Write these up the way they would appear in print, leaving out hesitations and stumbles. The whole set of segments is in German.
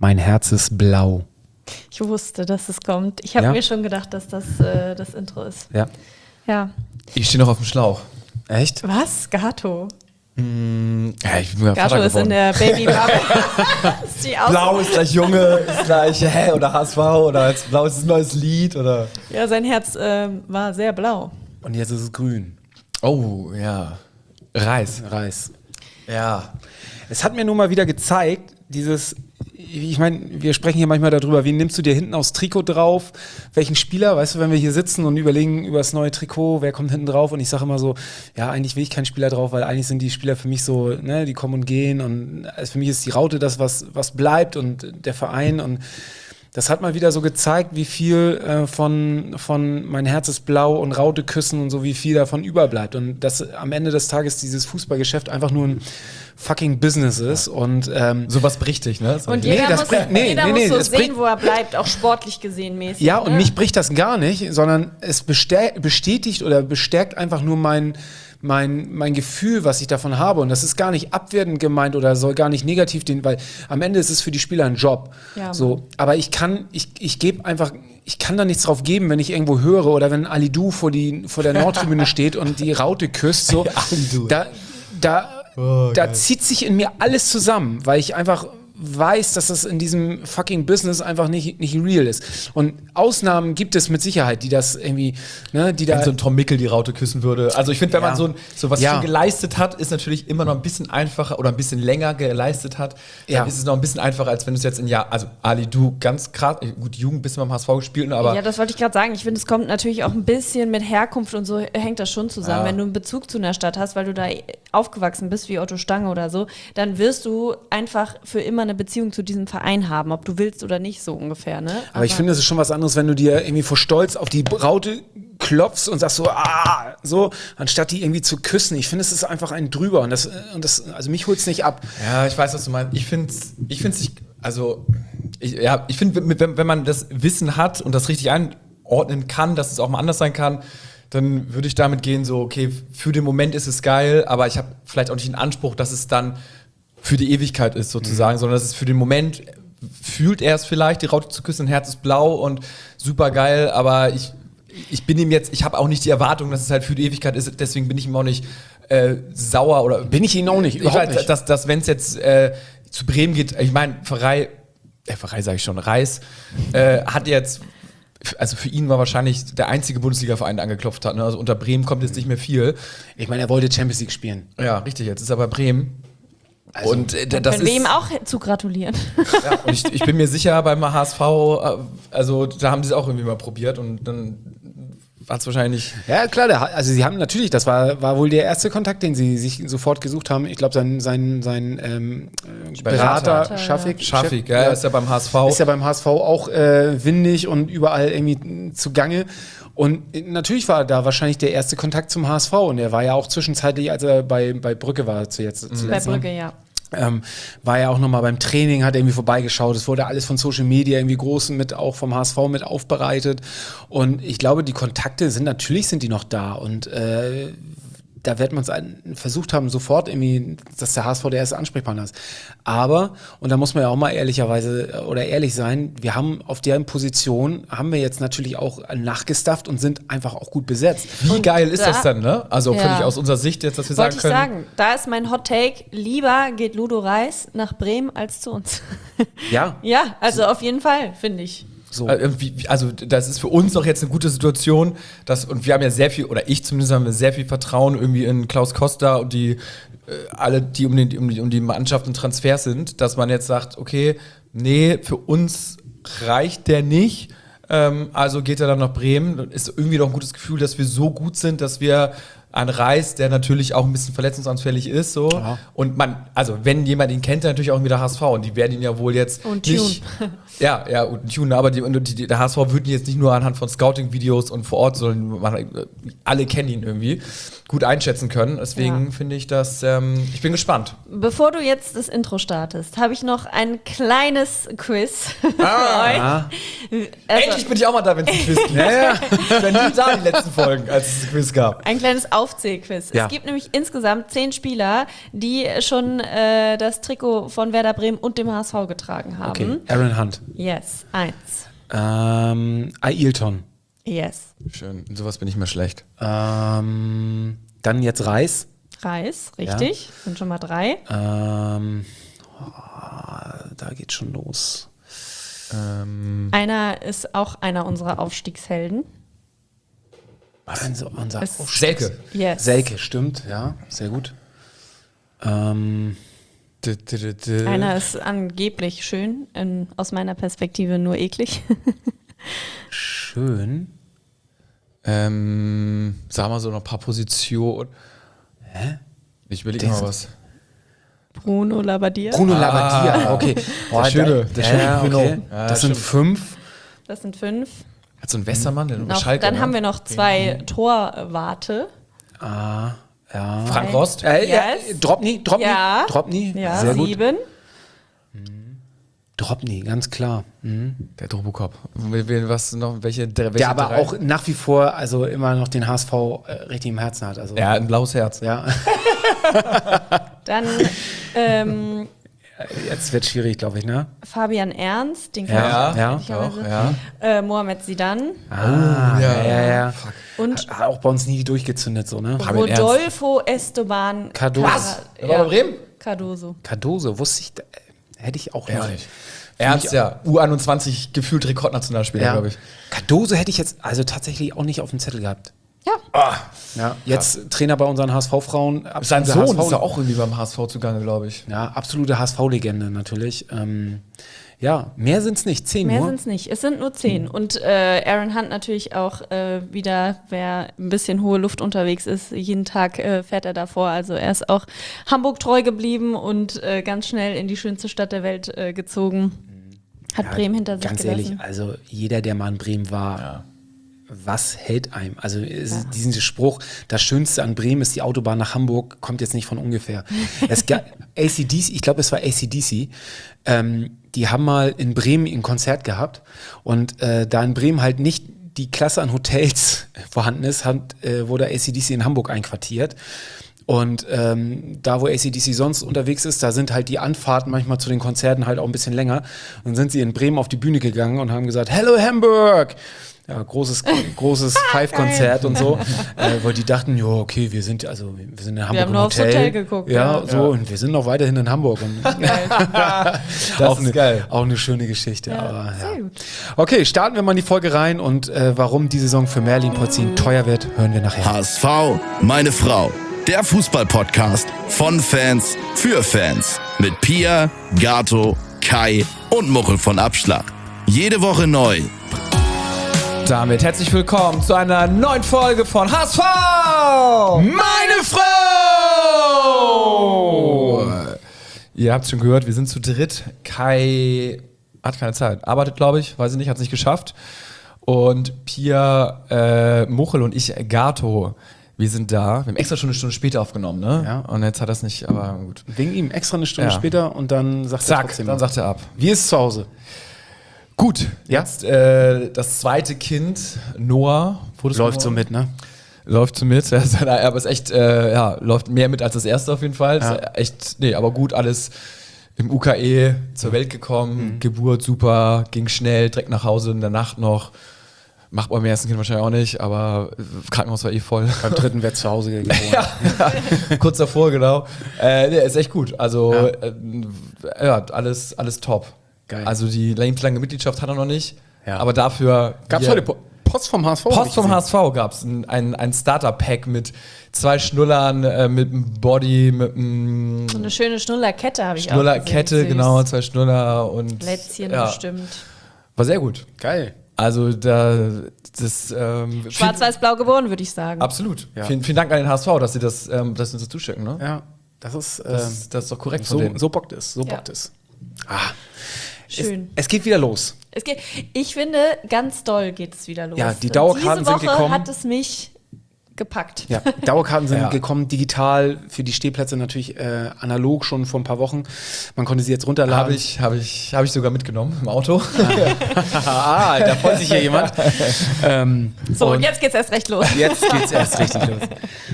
Mein Herz ist blau. Ich wusste, dass es kommt. Ich habe mir schon gedacht, dass das das Intro ist. Ja. Ich stehe noch auf dem Schlauch. Echt? Was? Gato? Ja, ich bin ja Gato Vater ist in geworden. der Babybubble. Blau ist gleich Junge, ist gleich oder HSV oder jetzt Blau ist ein neues Lied oder. Ja, sein Herz war sehr blau. Und jetzt ist es grün. Oh, ja. Reis. Ja. Es hat mir nun mal wieder gezeigt, ich meine, wir sprechen hier manchmal darüber, wen nimmst du dir hinten aufs Trikot drauf, welchen Spieler, weißt du, wenn wir hier sitzen und überlegen über das neue Trikot, wer kommt hinten drauf, und ich sage immer so, ja, eigentlich will ich keinen Spieler drauf, weil eigentlich sind die Spieler für mich so, ne, die kommen und gehen, und für mich ist die Raute das, was bleibt, und der Verein, und das hat mal wieder so gezeigt, wie viel von Mein Herz ist blau und Raute küssen und so, wie viel davon überbleibt. Und dass am Ende des Tages dieses Fußballgeschäft einfach nur ein fucking Business ist. Und Sowas bricht dich, ne? Und jeder muss so es sehen, wo er bleibt, auch sportlich gesehen mäßig. Ja, und ne? mich bricht das gar nicht, sondern es bestätigt oder bestärkt einfach nur mein Gefühl, was ich davon habe. Und das ist gar nicht abwertend gemeint oder soll gar nicht negativ, weil am Ende ist es für die Spieler ein Job. Ja, so, aber ich kann da nichts drauf geben, wenn ich irgendwo höre oder wenn Alidou vor der Nordtribüne steht und die Raute küsst. So, da zieht sich in mir alles zusammen, weil ich einfach weiß, dass das in diesem fucking Business einfach nicht real ist. Und Ausnahmen gibt es mit Sicherheit, die das irgendwie, ne, die da... Wenn so ein Tom Mickel die Raute küssen würde. Also ich finde, wenn man so was schon geleistet hat, ist natürlich immer noch ein bisschen einfacher oder ein bisschen länger geleistet hat, dann ist es noch ein bisschen einfacher, als wenn du es jetzt also Ali, du ganz krass, gut, Jugend bisschen beim HSV gespielt, aber... Ja, das wollte ich gerade sagen. Ich finde, es kommt natürlich auch ein bisschen mit Herkunft und so hängt das schon zusammen. Ja. Wenn du einen Bezug zu einer Stadt hast, weil du da aufgewachsen bist, wie Otto Stange oder so, dann wirst du einfach für immer eine Beziehung zu diesem Verein haben, ob du willst oder nicht, so ungefähr, ne? Aber ich finde, es ist schon was anderes, wenn du dir irgendwie vor Stolz auf die Raute klopfst und sagst so, anstatt die irgendwie zu küssen. Ich finde, es ist einfach ein drüber und das also mich holt es nicht ab. Ja, ich weiß, was du meinst. Ich finde nicht, also ich finde, wenn man das Wissen hat und das richtig einordnen kann, dass es auch mal anders sein kann, dann würde ich damit gehen, so, okay, für den Moment ist es geil, aber ich habe vielleicht auch nicht den Anspruch, dass es dann für die Ewigkeit ist, sozusagen, sondern dass es für den Moment, fühlt er es vielleicht, die Raute zu küssen, Herz ist blau und super geil, aber ich bin ihm jetzt, ich habe auch nicht die Erwartung, dass es halt für die Ewigkeit ist, deswegen bin ich ihm auch nicht sauer oder... Bin ich ihn auch nicht, überhaupt nicht. Dass wenn es jetzt zu Bremen geht, ich meine, Pfarrei sage ich schon, Reis, hat jetzt... Also für ihn war wahrscheinlich der einzige Bundesliga-Verein, der angeklopft hat. Ne? Also unter Bremen kommt jetzt nicht mehr viel. Ich meine, er wollte Champions League spielen. Ja, richtig, jetzt ist er bei Bremen. Also, und das können wir ihm auch zu gratulieren. Ja, und ich bin mir sicher, beim HSV, also da haben sie es auch irgendwie mal probiert und dann hat es wahrscheinlich... Ja, klar, also sie haben natürlich, das war wohl der erste Kontakt, den sie sich sofort gesucht haben. Ich glaube, sein Berater, Schafik, ja, ist ja beim HSV. Ist ja beim HSV auch windig und überall irgendwie zugange. Und natürlich war da wahrscheinlich der erste Kontakt zum HSV. Und er war ja auch zwischenzeitlich, als er bei Brügge war zuletzt. Bei Brügge, ja. War ja auch nochmal beim Training, hat irgendwie vorbeigeschaut. Es wurde alles von Social Media irgendwie groß auch vom HSV mit aufbereitet. Und ich glaube, die Kontakte sind die noch da. Und da wird man es versucht haben, sofort irgendwie, dass der HSV der erste Ansprechpartner ist. Aber, und da muss man ja auch mal ehrlich sein, wir haben auf deren Position, haben wir jetzt natürlich auch nachgestafft und sind einfach auch gut besetzt. Wie und geil ist das denn, ne? Also völlig aus unserer Sicht jetzt, dass wir sagen können. Wollte ich sagen, da ist mein Hot Take, lieber geht Ludo Reis nach Bremen als zu uns. Ja. Ja, also auf jeden Fall, finde ich. So. Also das ist für uns auch jetzt eine gute Situation, und wir haben ja sehr viel, oder ich zumindest haben wir sehr viel Vertrauen irgendwie in Klaus Costa und die alle, die um die Mannschaft und Transfers sind, dass man jetzt sagt, okay, nee, für uns reicht der nicht, also geht er dann nach Bremen. Dann ist irgendwie noch ein gutes Gefühl, dass wir so gut sind, dass wir ein Reis, der natürlich auch ein bisschen verletzungsanfällig ist, so. Aha. Und also wenn jemand ihn kennt, dann natürlich auch wieder HSV und die werden ihn ja wohl jetzt und nicht... Ja, und Tune, aber der HSV würden ihn jetzt nicht nur anhand von Scouting-Videos und vor Ort, sondern alle kennen ihn irgendwie, gut einschätzen können. Deswegen finde ich das, ich bin gespannt. Bevor du jetzt das Intro startest, habe ich noch ein kleines Quiz für euch. Also, endlich bin ich auch mal da, wenn es ein Quiz gibt. Ich war nie da die letzten Folgen, als es ein Quiz gab. Ein kleines Aufzählquiz. Ja. Es gibt nämlich insgesamt 10 Spieler, die schon das Trikot von Werder Bremen und dem HSV getragen haben. Okay, Aaron Hunt. Yes, 1. Ailton. Yes. Schön. In sowas bin ich mir schlecht. Dann jetzt Reis. Reis, richtig. Sind schon mal 3. Da geht's schon los. Einer ist auch einer unserer Aufstiegshelden. Also unser Selke. Yes. Selke, stimmt, ja, sehr gut. Einer ist angeblich schön, aus meiner Perspektive nur eklig. Schön. Sag mal so noch ein paar Positionen. Hä? Ich überlege mal was. Bruno Labbadia. Bruno Labbadia, okay. Der schöne Bruno. Okay. Ja, das sind stimmt. 5. Das sind 5. Hat so ein Westermann, der Noch, Schalke. dann ne? haben wir noch 2 Torwarte. Ja. Frank Rost. Yes. Dropny. Ja. Dropny, Ja, sehr gut. 7. Dropny, ganz klar. Mhm. Der Drobokop. Was noch? Welche Der aber drei? auch nach wie vor also immer noch den HSV richtig im Herzen hat. Also, Ja, ein blaues Herz. ja. Dann Jetzt wird schwierig, glaube ich, ne? Fabian Ernst, den Ja, ja, ich auch, ja. Mohamed Zidane Ja. und Hat auch bei uns nie durchgezündet, so, ne? Fabian Ernst. Rodolfo Esteban Cardoso. Was? Der war bei Bremen? Cardoso. Cardoso, wusste ich, hätte ich auch Ja, noch. nicht. Ernst, ja. U21 gefühlt Rekordnationalspieler, Ja. glaube ich. Cardoso hätte ich jetzt also tatsächlich auch nicht auf dem Zettel gehabt. Ja. Ja, jetzt Trainer bei unseren HSV-Frauen. Sein absolute Sohn HSV ist ja auch irgendwie beim HSV zugange, glaube ich. Ja, absolute HSV-Legende natürlich. Ja, mehr sind es nicht, 10 Mehr nur. sind es nicht. Es sind nur 10. Und Aaron Hunt natürlich auch wieder, wer ein bisschen hohe Luft unterwegs ist, jeden Tag fährt er davor. Also er ist auch Hamburg treu geblieben und ganz schnell in die schönste Stadt der Welt gezogen. Hat Bremen hinter sich Ganz gelassen. ehrlich, also jeder, der mal in Bremen war, was hält einem? Also diesen Spruch, das Schönste an Bremen ist die Autobahn nach Hamburg, kommt jetzt nicht von ungefähr. AC/DC, ich glaube, es war AC/DC, die haben mal in Bremen ein Konzert gehabt und da in Bremen halt nicht die Klasse an Hotels vorhanden ist, wurde AC/DC in Hamburg einquartiert. Und da, wo AC/DC sonst unterwegs ist, da sind halt die Anfahrten manchmal zu den Konzerten halt auch ein bisschen länger. Und dann sind sie in Bremen auf die Bühne gegangen und haben gesagt, Hello Hamburg! Ja, großes Five-Konzert und so. Weil die dachten, ja, okay, wir sind in Hamburg haben im nur aufs Hotel geguckt, Ja, ja. so, und wir sind noch weiterhin in Hamburg. Und Das ist geil. Auch eine schöne Geschichte. Ja, Aber, sehr gut. Okay, starten wir mal in die Folge rein und warum die Saison für Merlin Polzin teuer wird, hören wir nachher. HSV, meine Frau. Der Fußball-Podcast von Fans für Fans. Mit Pia, Gato, Kai und Muchel von Abschlag. Jede Woche neu. Damit herzlich willkommen zu einer neuen Folge von HSV! Meine Frau! Ihr habt es schon gehört, wir sind zu dritt. Kai hat keine Zeit, arbeitet, glaube ich, weiß ich nicht, hat es nicht geschafft. Und Pia, Muchel und ich, Gato, wir sind da. Wir haben extra schon eine Stunde später aufgenommen, ne? Ja. Und jetzt hat er es nicht, aber gut. Wegen ihm extra eine Stunde Ja. später und dann sagt er Zack, trotzdem. dann sagt er ab. Wie ist es zu Hause? Gut, Ja? jetzt das zweite Kind, Noah, wurde es Läuft so geboren? mit, ne? Läuft so mit, aber ist echt, läuft mehr mit als das erste auf jeden Fall. Ja. Ist echt, nee, aber gut, alles im UKE zur Welt gekommen, Geburt super, ging schnell, direkt nach Hause in der Nacht noch. Macht beim ersten Kind wahrscheinlich auch nicht, aber Krankenhaus war eh voll. Beim dritten wird zu Hause geboren. Kurz davor, genau. Nee, ist echt gut. Also, alles top. Geil. Also, die lange Mitgliedschaft hat er noch nicht. Ja. Aber dafür. Gab es wir- heute Post vom HSV? hab Post ich vom gesehen. HSV gab es ein Starter-Pack mit 2 Schnullern, mit einem Body, mit einem So eine schöne Schnullerkette habe ich auch Schnullerkette, gesehen. genau, 2 Schnuller und Lätzchen ja, bestimmt. war sehr gut. Geil. Also Schwarz-Weiß-Blau geboren, würde ich sagen. absolut. Ja. Vielen Dank an den HSV, dass sie dass sie uns das zuschicken. Ne? Ja, das ist, Das ist doch korrekt von denen. so bockt es. So Ja. bockt es. Schön. Es geht wieder los. Ich finde, ganz doll geht es wieder los. Ja, die Dauerkarten Diese Woche sind gekommen. hat es mich gepackt. Ja, Dauerkarten sind gekommen, digital, für die Stehplätze natürlich analog schon vor ein paar Wochen. Man konnte sie jetzt runterladen. Habe ich sogar mitgenommen im Auto. Da freut sich hier jemand. Und jetzt geht's erst recht los. Jetzt geht's erst richtig los.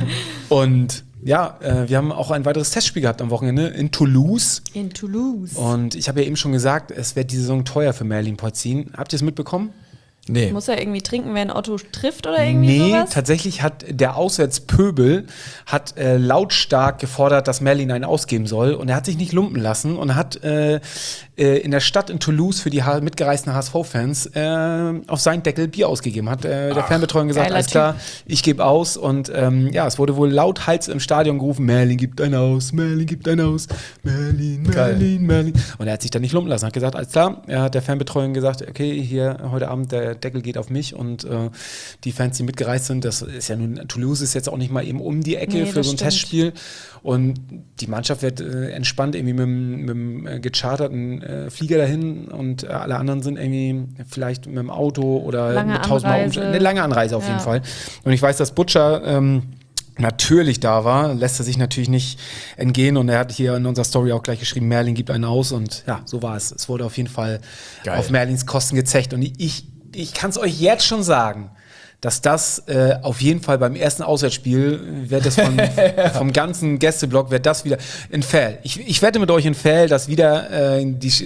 Und ja, wir haben auch ein weiteres Testspiel gehabt am Wochenende in Toulouse. Und ich habe ja eben schon gesagt, es wird die Saison teuer für Merlin Polzin. Habt ihr es mitbekommen? Nee. Muss er irgendwie trinken, wenn Otto trifft oder irgendwie sowas? Nee, tatsächlich hat der Auswärtspöbel lautstark gefordert, dass Merlin einen ausgeben soll. Und er hat sich nicht lumpen lassen und hat in der Stadt in Toulouse für die mitgereisten HSV-Fans auf seinen Deckel Bier ausgegeben. Hat der Fernbetreuung gesagt, alles klar, ich gebe aus. Und es wurde wohl lauthals im Stadion gerufen, Merlin gibt einen aus, Merlin gibt einen aus, Merlin. Und er hat sich dann nicht lumpen lassen, hat gesagt, alles klar. Er hat der Fernbetreuung gesagt, okay, hier heute Abend der Deckel geht auf mich und die Fans, die mitgereist sind, das ist ja nun, Toulouse ist jetzt auch nicht mal eben um die Ecke für so ein Testspiel und die Mannschaft wird entspannt irgendwie mit einem gecharterten Flieger dahin und alle anderen sind irgendwie vielleicht mit dem Auto oder mit 1000 Mal eine lange Anreise auf jeden Fall. Und ich weiß, dass Butcher natürlich da war, lässt er sich natürlich nicht entgehen und er hat hier in unserer Story auch gleich geschrieben, Merlin gibt einen aus und ja, so war es. Es wurde auf jeden Fall auf Merlins Kosten gezecht und ich kann es euch jetzt schon sagen, dass das auf jeden Fall beim ersten Auswärtsspiel wird das vom ganzen Gästeblock wird das wieder in Fell. Ich wette mit euch in Fell, dass wieder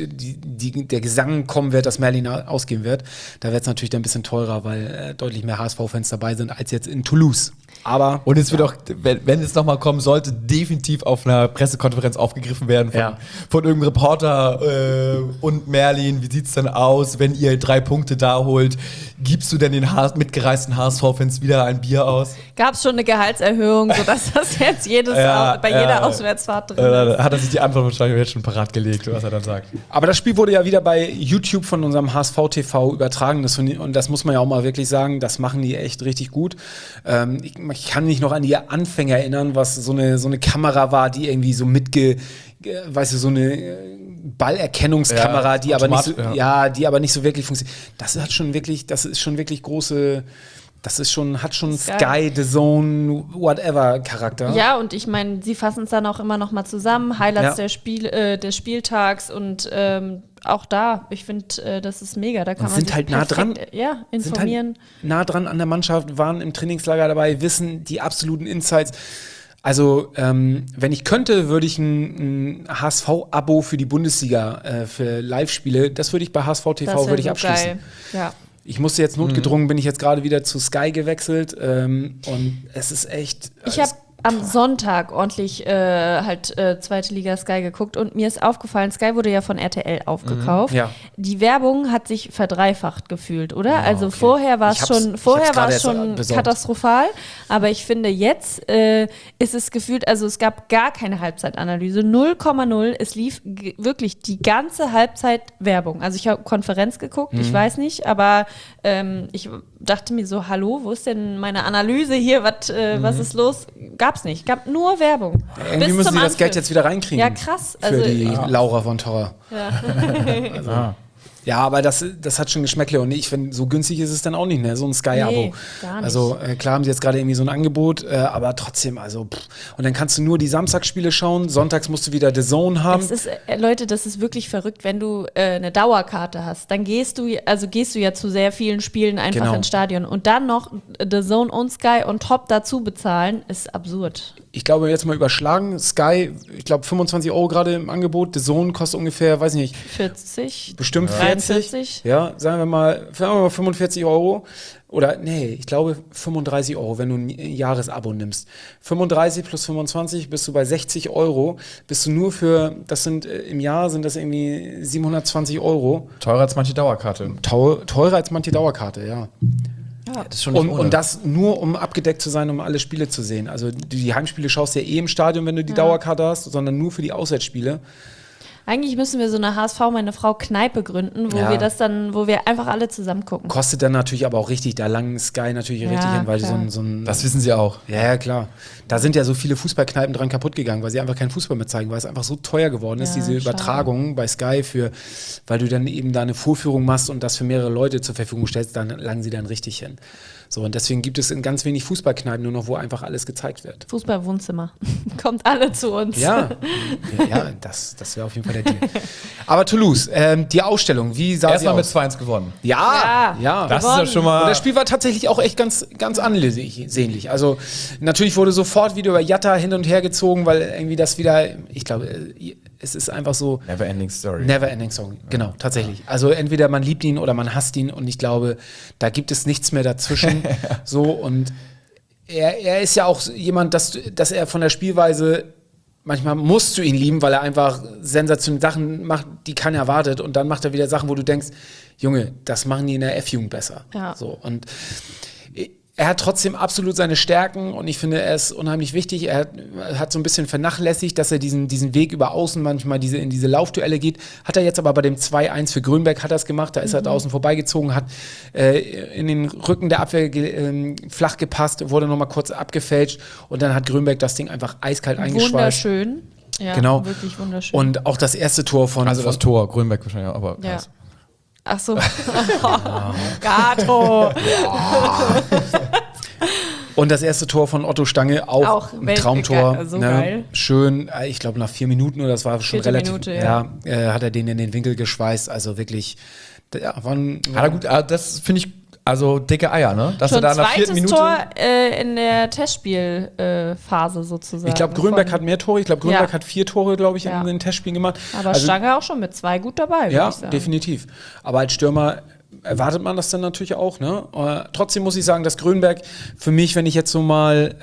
der Gesang kommen wird, dass Merlin ausgehen wird. Da wird es natürlich dann ein bisschen teurer, weil deutlich mehr HSV-Fans dabei sind als jetzt in Toulouse. Und es wird auch, wenn es nochmal kommen sollte, definitiv auf einer Pressekonferenz aufgegriffen werden von irgendeinem Reporter und Merlin, wie sieht es denn aus, wenn ihr 3 Punkte da holt? Gibst du denn den mitgereisten HSV-Fans wieder ein Bier aus? Gab es schon eine Gehaltserhöhung, sodass das jetzt bei jeder Auswärtsfahrt drin ist? Hat er sich die Antwort wahrscheinlich jetzt schon parat gelegt, was er dann sagt. Aber das Spiel wurde ja wieder bei YouTube von unserem HSV TV übertragen. Und das muss man ja auch mal wirklich sagen, das machen die echt richtig gut. Ich kann mich noch an die Anfänge erinnern, was so eine Kamera war, die irgendwie so so eine Ballerkennungskamera, die aber nicht so, die aber nicht so wirklich funktioniert. Das ist schon wirklich große. Hat schon Sky, The Zone, whatever Charakter. Ja, und ich meine, sie fassen es dann auch immer noch mal zusammen, Highlights des Spieltags und auch da, ich finde, das ist mega. Da kann man sich halt nah dran. Informieren. Sind halt nah dran an der Mannschaft, waren im Trainingslager dabei, wissen die absoluten Insights. Also, wenn ich könnte, würde ich ein HSV-Abo für die Bundesliga, für Live-Spiele, das würde ich bei HSV TV abschließen. Geil. Ja. Ich musste jetzt notgedrungen, bin ich jetzt gerade wieder zu Sky gewechselt und es ist echt. Ich habe am Sonntag ordentlich zweite Liga Sky geguckt und mir ist aufgefallen, Sky wurde ja von RTL aufgekauft. Ja. Die Werbung hat sich verdreifacht gefühlt, oder? Ja, also vorher war es schon katastrophal, aber ich finde jetzt ist es gefühlt, also es gab gar keine Halbzeitanalyse, 0,0, es lief wirklich die ganze Halbzeit Werbung. Also ich habe Konferenz geguckt, ich weiß nicht, aber ich dachte mir so, hallo, wo ist denn meine Analyse hier, was ist los? Gab's nicht, gab nur Werbung. Ja, irgendwie müssen die das Geld jetzt wieder reinkriegen. Ja, krass. Für die Laura von Torra. Ja. Ja, aber das hat schon Geschmäckle und ich finde, so günstig ist es dann auch nicht, ne? So ein Sky-Abo. Nee, gar nicht. Also klar haben sie jetzt gerade irgendwie so ein Angebot, aber trotzdem, also und dann kannst du nur die Samstagsspiele schauen, sonntags musst du wieder The Zone haben. Leute, das ist wirklich verrückt, wenn du eine Dauerkarte hast, dann gehst du ja zu sehr vielen Spielen einfach ins Stadion und dann noch The Zone und Sky on top dazu bezahlen, ist absurd. Ich glaube, jetzt mal überschlagen, Sky, ich glaube 25 € gerade im Angebot, The Zone kostet ungefähr, weiß nicht, 40. Bestimmt 40. Ja, sagen wir mal 45 €. Oder nee, ich glaube 35 €, wenn du ein Jahresabo nimmst. 35 plus 25 bist du bei 60 €. Bist du nur für, im Jahr sind das irgendwie 720 €. Teurer als manche Dauerkarte. Teurer als manche Dauerkarte, ja. Ja, das ist schon nicht ohne. Und das nur, um abgedeckt zu sein, um alle Spiele zu sehen. Also die Heimspiele schaust du ja im Stadion, wenn du die Dauerkarte hast, sondern nur für die Auswärtsspiele. Eigentlich müssen wir so eine HSV meine Frau Kneipe gründen, wo wo wir einfach alle zusammen gucken. Kostet dann natürlich aber auch richtig, da langen Sky natürlich richtig hin, weil klar. so ein Das wissen sie auch. Ja, klar. Da sind ja so viele Fußballkneipen dran kaputt gegangen, weil sie einfach keinen Fußball mehr zeigen, weil es einfach so teuer geworden ist, diese Übertragung bei Sky weil du dann eben da eine Vorführung machst und das für mehrere Leute zur Verfügung stellst, dann langen sie dann richtig hin. So, und deswegen gibt es in ganz wenig Fußballkneipen nur noch, wo einfach alles gezeigt wird. Fußballwohnzimmer. Kommt alle zu uns. Ja, das wäre auf jeden Fall der Deal. Aber Toulouse, die Ausstellung, wie sah sie Erstmal aus? mit 2-1 gewonnen. Ja. Das ist ja schon mal. Und das Spiel war tatsächlich auch echt ganz, ganz ansehnlich. Also natürlich wurde sofort wieder über Jatta hin und her gezogen, weil irgendwie das wieder, ich glaube, es ist einfach so Never-ending Story. Never-ending Story, genau, tatsächlich. Also entweder man liebt ihn oder man hasst ihn und ich glaube, da gibt es nichts mehr dazwischen. So, und er ist ja auch jemand, dass er von der Spielweise, manchmal musst du ihn lieben, weil er einfach sensationelle Sachen macht, die keiner erwartet, und dann macht er wieder Sachen, wo du denkst, Junge, das machen die in der F-Jugend besser. Ja. So, und er hat trotzdem absolut seine Stärken und ich finde, er ist unheimlich wichtig. Er hat so ein bisschen vernachlässigt, dass er diesen Weg über Außen manchmal in diese Laufduelle geht. Hat er jetzt aber bei dem 2-1 für Grünberg hat er es gemacht. Da ist er außen vorbeigezogen, hat in den Rücken der Abwehr flach gepasst, wurde nochmal kurz abgefälscht und dann hat Grünberg das Ding einfach eiskalt eingeschweißt. Wunderschön. Ja, genau. Wirklich wunderschön. Und auch das erste Tor das Tor, Grünberg wahrscheinlich, aber ja. Ach so. Gato. Und das erste Tor von Otto Stange, auch ein Traumtor. So geil. Schön, ich glaube nach 4 Minuten oder das war schon relativ. Minute, hat er den in den Winkel geschweißt. Also wirklich, das finde ich, also dicke Eier, ne? Dass schon er da nach 4. Minute. Tor in der Testspielphase sozusagen. Ich glaube, Grünberg hat mehr Tore. Ich glaube, Grünberg hat 4 Tore, glaube ich, in den Testspielen gemacht. Aber Stange auch schon mit 2 gut dabei, würde ich sagen. Definitiv. Aber als Stürmer erwartet man das dann natürlich auch, ne? Trotzdem muss ich sagen, dass Grünberg für mich, wenn ich jetzt so mal,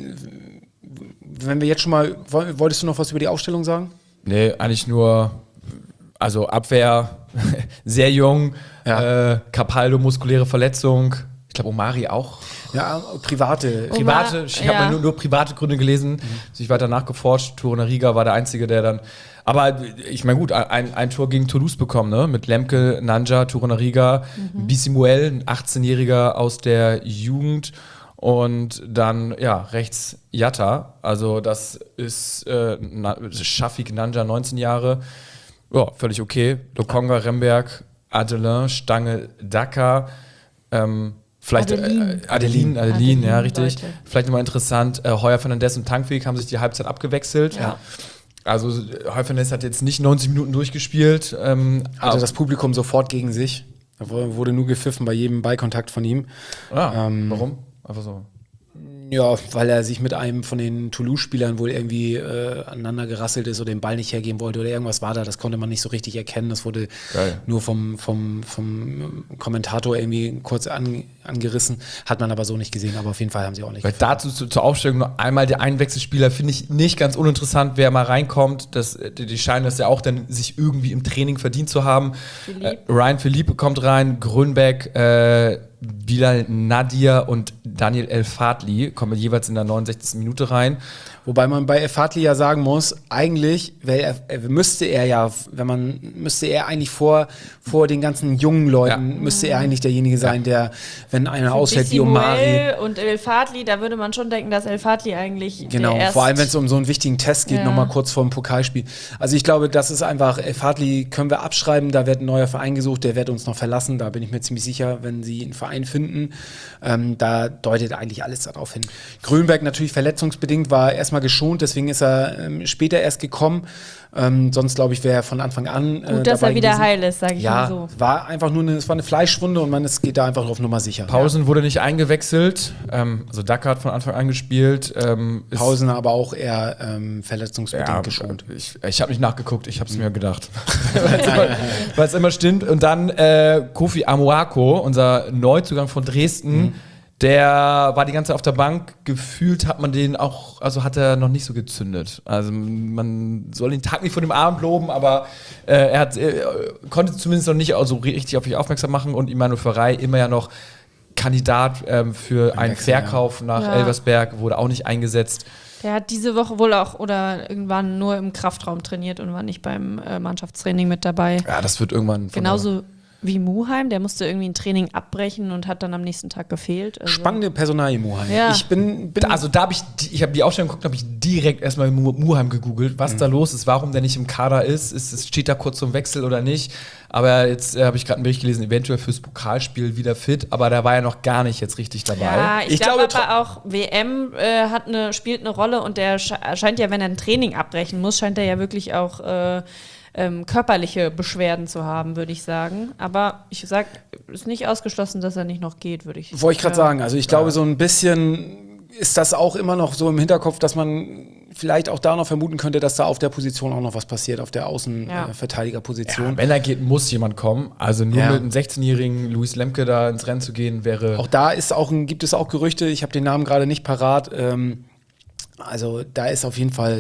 wenn wir jetzt schon mal, wolltest du noch was über die Ausstellung sagen? Nee, eigentlich nur, also Abwehr, sehr jung, Capaldo, muskuläre Verletzung. Ich glaube, Omari auch. Ja, private. Ich habe nur private Gründe gelesen, sich weiter nachgeforscht. Torunariga war der Einzige, der dann. Aber ich meine, gut, ein Tor gegen Toulouse bekommen, ne? Mit Lemke, Nanja, Torunariga, Bisimuel, ein 18-Jähriger aus der Jugend. Und dann, rechts Jatta. Also, das ist Shafik Nanja, 19 Jahre. Ja, völlig okay. Lokonga, Remberg, Adelin, Stange, Daka. Vielleicht Adeline, ja, richtig. Leute. Vielleicht nochmal interessant, Heuer Fernandes und Tankvik haben sich die Halbzeit abgewechselt. Ja. Also Heuer Fernandes hat jetzt nicht 90 Minuten durchgespielt. Hatte das Publikum sofort gegen sich. Da wurde nur gepfiffen bei jedem Ballkontakt von ihm. Warum? Einfach so. Ja, weil er sich mit einem von den Toulouse-Spielern wohl irgendwie aneinander gerasselt ist oder den Ball nicht hergeben wollte oder irgendwas war da, das konnte man nicht so richtig erkennen. Das wurde nur vom Kommentator irgendwie kurz angerissen, hat man aber so nicht gesehen, aber auf jeden Fall haben sie auch nicht. Weil dazu zur Aufstellung noch einmal der Einwechselspieler finde ich nicht ganz uninteressant, wer mal reinkommt. Die scheinen das ja auch dann sich irgendwie im Training verdient zu haben. Ryan Philippe kommt rein, Grünbeck, Bilal Nadir und Daniel El Fadli kommen jeweils in der 69. Minute rein. Wobei man bei El Fadli ja sagen muss, eigentlich müsste er eigentlich vor den ganzen jungen Leuten, müsste er eigentlich derjenige sein, der, wenn einer ausfällt wie Omari. Und El Fadli, da würde man schon denken, dass El Fadli eigentlich genau, vor allem wenn es um so einen wichtigen Test geht, nochmal kurz vor dem Pokalspiel. Also ich glaube, das ist einfach, El Fadli können wir abschreiben, da wird ein neuer Verein gesucht, der wird uns noch verlassen, da bin ich mir ziemlich sicher, wenn sie einen Verein finden. Da deutet eigentlich alles darauf hin. Grünberg natürlich verletzungsbedingt war erstmal geschont, deswegen ist er später erst gekommen. Sonst, glaube ich, wäre er von Anfang an gut, dass er wieder gewesen. Heil ist, sage ich mal so. War einfach nur es war eine Fleischwunde und es geht da einfach drauf Nummer sicher. Pausen wurde nicht eingewechselt, also Daka hat von Anfang an gespielt. Pausen aber auch eher verletzungsbedingt geschont. Ich habe nicht nachgeguckt, ich habe es mir gedacht. Weil es immer stimmt. Und dann Kofi Amoako, unser Neuzugang von Dresden, der war die ganze Zeit auf der Bank, gefühlt hat man den auch, also hat er noch nicht so gezündet. Also man soll den Tag nicht vor dem Abend loben, aber er konnte zumindest noch nicht so richtig auf sich aufmerksam machen und Immanuel Ferrei immer ja noch Kandidat für einen Verkauf nach Elversberg, wurde auch nicht eingesetzt. Der hat diese Woche wohl auch oder irgendwann nur im Kraftraum trainiert und war nicht beim Mannschaftstraining mit dabei. Ja, das wird irgendwann... Genauso wie Muheim, der musste irgendwie ein Training abbrechen und hat dann am nächsten Tag gefehlt. Also. Spannende Personalie, Muheim. Ja. Ich bin Also da habe ich habe die Aufstellung geguckt, habe ich direkt erstmal Muheim gegoogelt, was da los ist, warum der nicht im Kader ist, steht da kurz zum Wechsel oder nicht. Aber jetzt habe ich gerade einen Bericht gelesen, eventuell fürs Pokalspiel wieder fit, aber da war er noch gar nicht jetzt richtig dabei. Ja, ich glaube glaube aber auch, WM spielt eine Rolle und der scheint ja, wenn er ein Training abbrechen muss, scheint er ja wirklich auch körperliche Beschwerden zu haben, würde ich sagen. Aber ich sag, ist nicht ausgeschlossen, dass er nicht noch geht, würde ich Wollte ich gerade sagen. Also ich glaube, so ein bisschen ist das auch immer noch so im Hinterkopf, dass man vielleicht auch da noch vermuten könnte, dass da auf der Position auch noch was passiert, auf der Außenverteidigerposition. Ja, wenn er geht, muss jemand kommen. Also nur Ja. mit einem 16-jährigen Luis Lemke da ins Rennen zu gehen, wäre... Auch da gibt es auch Gerüchte, ich habe den Namen gerade nicht parat. Also da ist auf jeden Fall,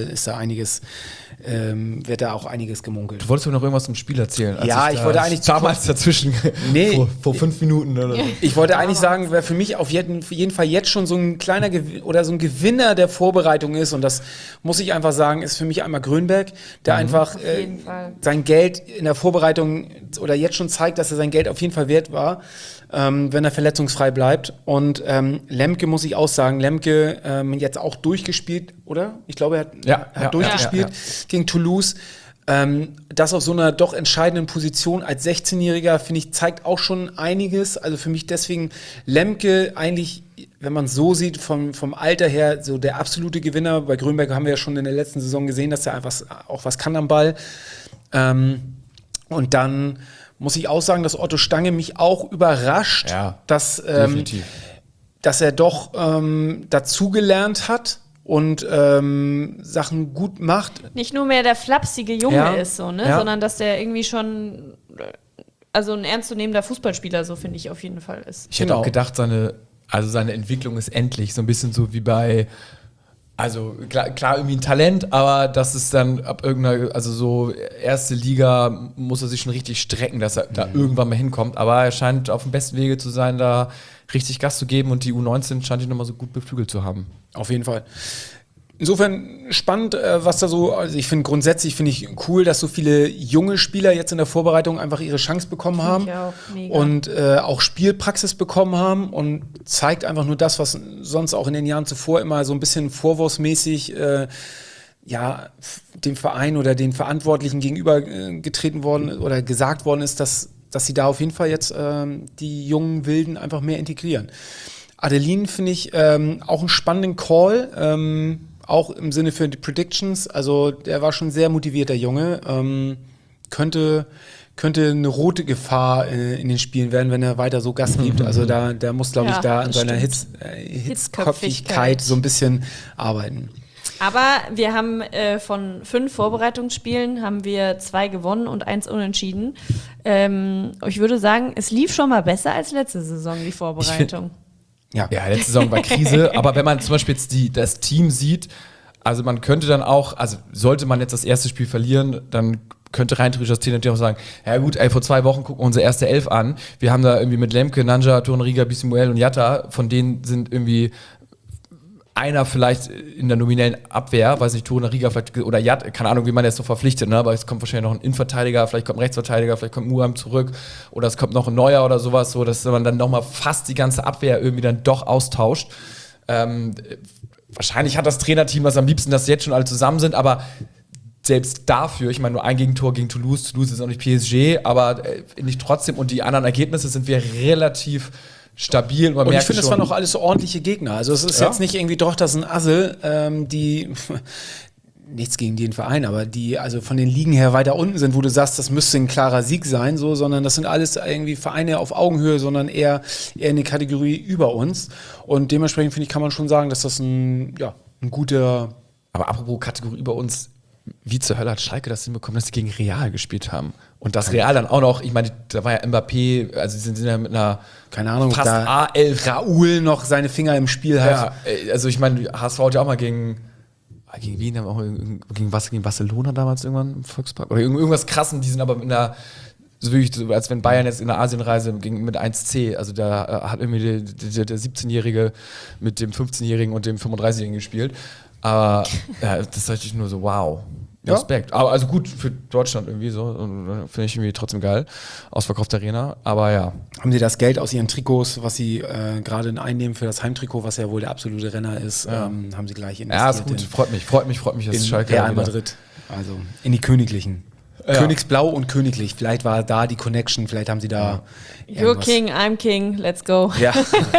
wird da auch einiges gemunkelt. Du wolltest mir noch irgendwas zum Spiel erzählen. als Ja, ich wollte eigentlich damals dazwischen, Nee. vor 5 Minuten oder so. Ich wollte eigentlich sagen, wer für mich auf jeden Fall jetzt schon so ein kleiner oder so ein Gewinner der Vorbereitung ist, und das muss ich einfach sagen, ist für mich einmal Grönberg, der einfach jeden Fall. sein Geld in der Vorbereitung oder jetzt schon zeigt, dass er sein Geld auf jeden Fall wert war, wenn er verletzungsfrei bleibt. Und Lemke muss ich auch sagen, Lemke jetzt auch durchgespielt, oder? Ich glaube, er hat durchgespielt gegen Toulouse. Das auf so einer doch entscheidenden Position als 16-Jähriger, finde ich, zeigt auch schon einiges. Also für mich deswegen Lemke eigentlich, wenn man es so sieht, vom Alter her, so der absolute Gewinner. Bei Grönberg haben wir ja schon in der letzten Saison gesehen, dass er einfach auch was kann am Ball. Und dann muss ich auch sagen, dass Otto Stange mich auch überrascht, definitiv. dass er doch dazugelernt hat und Sachen gut macht. Nicht nur mehr der flapsige Junge ist, so, ne? Ja. Sondern dass der irgendwie schon ein ernstzunehmender Fußballspieler, so finde ich auf jeden Fall ist. Ich hätte Genau. auch gedacht, seine Entwicklung ist endlich so ein bisschen so wie bei, also klar irgendwie ein Talent, aber das ist dann ab irgendeiner, also so erste Liga muss er sich schon richtig strecken, dass er da irgendwann mal hinkommt, aber er scheint auf dem besten Wege zu sein, da richtig Gas zu geben, und die U19 scheint ihn nochmal so gut beflügelt zu haben. Auf jeden Fall. Insofern spannend, was da so, also ich finde grundsätzlich cool, dass so viele junge Spieler jetzt in der Vorbereitung einfach ihre Chance bekommen haben ich auch, mega. und auch Spielpraxis bekommen haben, und zeigt einfach nur das, was sonst auch in den Jahren zuvor immer so ein bisschen vorwurfsmäßig dem Verein oder den Verantwortlichen gegenüber getreten worden oder gesagt worden ist, dass sie da auf jeden Fall jetzt die jungen Wilden einfach mehr integrieren. Adeline finde ich auch einen spannenden Call, auch im Sinne für die Predictions. Also der war schon sehr motiviert, der Junge. Könnte eine rote Gefahr in den Spielen werden, wenn er weiter so Gas gibt. Also der muss, glaube ich, da an seiner Hitzköpfigkeit so ein bisschen arbeiten. Aber wir haben von 5 Vorbereitungsspielen haben wir 2 gewonnen und 1 unentschieden. Ich würde sagen, es lief schon mal besser als letzte Saison, die Vorbereitung. Ja, letzte Saison war Krise, aber wenn man zum Beispiel jetzt das Team sieht, also man könnte dann auch, also sollte man jetzt das erste Spiel verlieren, dann könnte rein theoretisch das Team natürlich auch sagen, ja gut, vor 2 Wochen gucken wir unsere erste 11 an. Wir haben da irgendwie mit Lemke, Nanja, Torunariga, Bismuel und Jatta, von denen sind irgendwie einer vielleicht in der nominellen Abwehr, weiß nicht, Torunariga vielleicht, oder Jatta, keine Ahnung, wie man das so verpflichtet, ne? Aber es kommt wahrscheinlich noch ein Innenverteidiger, vielleicht kommt ein Rechtsverteidiger, vielleicht kommt Muheim zurück, oder es kommt noch ein Neuer oder sowas, so dass man dann nochmal fast die ganze Abwehr irgendwie dann doch austauscht. Wahrscheinlich hat das Trainerteam das am liebsten, dass jetzt schon alle zusammen sind, aber selbst dafür, ich meine, nur ein Gegentor gegen Toulouse ist auch nicht PSG, aber nicht trotzdem, und die anderen Ergebnisse sind wir relativ stabil. Und ich finde, es waren noch alles so ordentliche Gegner. Also es ist jetzt nicht irgendwie doch das ein Assel, die nichts gegen den Verein, aber die also von den Ligen her weiter unten sind, wo du sagst, das müsste ein klarer Sieg sein, so, sondern das sind alles irgendwie Vereine auf Augenhöhe, sondern eher eine Kategorie über uns. Und dementsprechend finde ich, kann man schon sagen, dass das ein guter. Aber apropos Kategorie über uns, wie zur Hölle hat Schalke das hinbekommen, dass sie gegen Real gespielt haben? Und das Real dann auch noch, ich meine, da war ja Mbappé, also sie sind ja mit einer, keine Ahnung, fast da A11 Raoul noch seine Finger im Spiel hat. Ja, also ich meine, HSV hat ja auch mal gegen Wien, haben auch gegen Barcelona damals irgendwann im Volkspark, oder irgendwas krassen, die sind aber mit einer, so wirklich, als wenn Bayern jetzt in der Asienreise mit 1C, also da hat irgendwie der 17-Jährige mit dem 15-Jährigen und dem 35-Jährigen gespielt. Aber das ist natürlich nur so, wow. Ja. Respekt. Aber also gut für Deutschland irgendwie so. Finde ich irgendwie trotzdem geil. Ausverkaufte Arena. Aber ja. Haben Sie das Geld aus Ihren Trikots, was Sie gerade einnehmen für das Heimtrikot, was ja wohl der absolute Renner ist, haben Sie gleich investiert? Ja, ist gut. Freut mich, dass in Schalke Real Madrid. Also in die Königlichen. Ja. Königsblau und Königlich. Vielleicht war da die Connection, vielleicht haben Sie da. You're King, I'm King, let's go. Ja.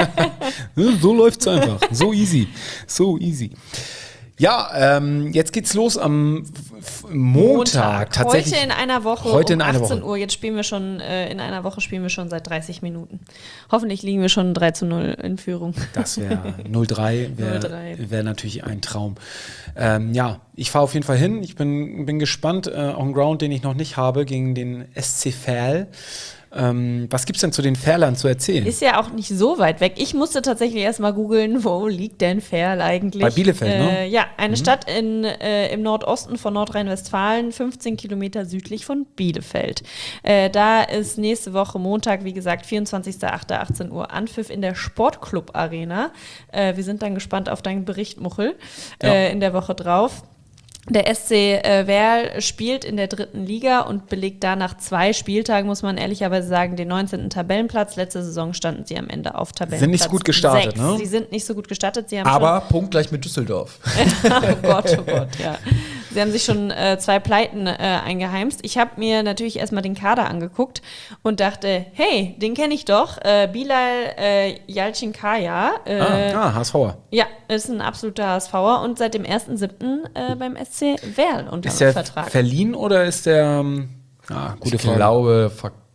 So läuft's einfach. So easy. So easy. Ja, jetzt geht's los am Montag. Tatsächlich. Heute in einer Woche Heute in um einer 18 Woche. Uhr. Jetzt spielen wir schon, in einer Woche spielen wir schon seit 30 Minuten. Hoffentlich liegen wir schon 3-0 in Führung. Das wäre 0-3, wäre natürlich ein Traum. Ja, ich fahre auf jeden Fall hin. Ich bin gespannt. Auch ein Ground, den ich noch nicht habe, gegen den SC Verl. Was gibt's denn zu den Verlern zu erzählen? Ist ja auch nicht so weit weg. Ich musste tatsächlich erstmal googeln, wo liegt denn Verl eigentlich? Bei Bielefeld, ne? Ja, eine Stadt im Nordosten von Nordrhein-Westfalen, 15 Kilometer südlich von Bielefeld. Da ist nächste Woche Montag, wie gesagt, 24.08.18 Uhr Anpfiff in der Sportclub Arena. Wir sind dann gespannt auf deinen Bericht, Muchel, in der Woche drauf. Der SC Verl spielt in der 3. Liga und belegt da nach 2 Spieltagen, muss man ehrlicherweise sagen, den 19. Tabellenplatz. Letzte Saison standen sie am Ende auf Tabellenplatz Sind nicht so gut gestartet, 6. ne? Sie sind nicht so gut gestartet. Sie haben Aber punktgleich mit Düsseldorf. oh Gott, ja. Sie haben sich schon 2 Pleiten eingeheimst. Ich habe mir natürlich erstmal den Kader angeguckt und dachte, hey, den kenne ich doch. Bilal Yalcinkaya. HSVer. Ja, ist ein absoluter HSVer und seit dem 1.7. Beim SC Verl unter Ist der Vertrag. verliehen oder ist der gute Ich Frage. glaube,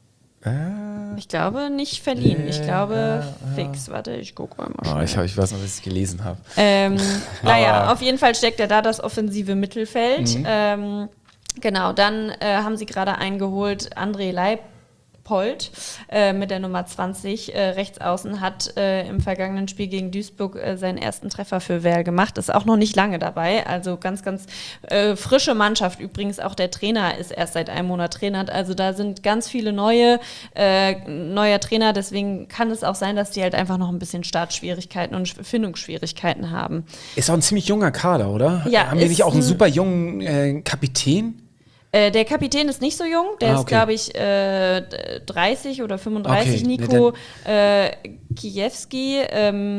Ich glaube nicht verliehen. Ich glaube fix. Warte, ich gucke mal schnell. ich weiß noch, was ich gelesen habe. Naja, auf jeden Fall steckt er da das offensive Mittelfeld. Genau, dann haben sie gerade eingeholt, André Leipold mit der Nummer 20 rechts außen hat im vergangenen Spiel gegen Duisburg seinen ersten Treffer für Verl gemacht. Ist auch noch nicht lange dabei, also ganz, ganz frische Mannschaft. Übrigens auch der Trainer ist erst seit einem Monat Trainer. Also da sind ganz viele neuer Trainer, deswegen kann es auch sein, dass die halt einfach noch ein bisschen Startschwierigkeiten und Findungsschwierigkeiten haben. Ist auch ein ziemlich junger Kader, oder? Ja, haben die ist nicht auch einen super jungen Kapitän? Der Kapitän ist nicht so jung, der ist, okay. glaube ich, 30 oder 35. Okay, Nico Kijewski,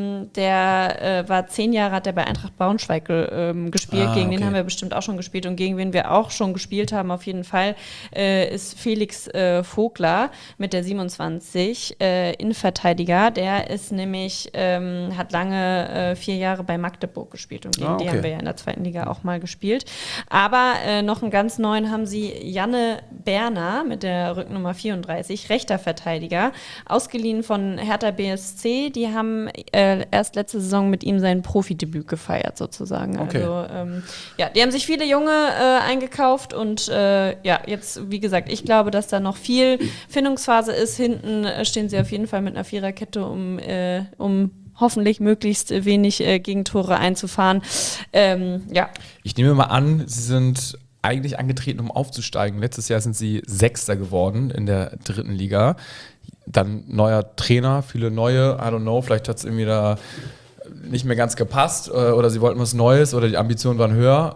der war 10 Jahre, hat er bei Eintracht Braunschweig gespielt. Gegen den haben wir bestimmt auch schon gespielt. Und gegen wen wir auch schon gespielt haben, auf jeden Fall, ist Felix Vogler mit der 27, Innenverteidiger. Der ist nämlich, hat lange 4 Jahre bei Magdeburg gespielt. Und gegen die haben wir ja in der 2. Liga auch mal gespielt. Aber noch einen ganz neuen haben sie Janne Berner mit der Rücknummer 34, rechter Verteidiger, ausgeliehen von Hertha BSC. Die haben erst letzte Saison mit ihm sein Profidebüt gefeiert, sozusagen. Okay. Also, die haben sich viele Junge eingekauft und jetzt, wie gesagt, ich glaube, dass da noch viel Findungsphase ist. Hinten stehen sie auf jeden Fall mit einer Viererkette, um hoffentlich möglichst wenig Gegentore einzufahren. Ich nehme mal an, sie sind eigentlich angetreten, um aufzusteigen. Letztes Jahr sind sie 6. geworden in der 3. Liga. Dann neuer Trainer, viele neue, I don't know, vielleicht hat es irgendwie da nicht mehr ganz gepasst oder sie wollten was Neues oder die Ambitionen waren höher.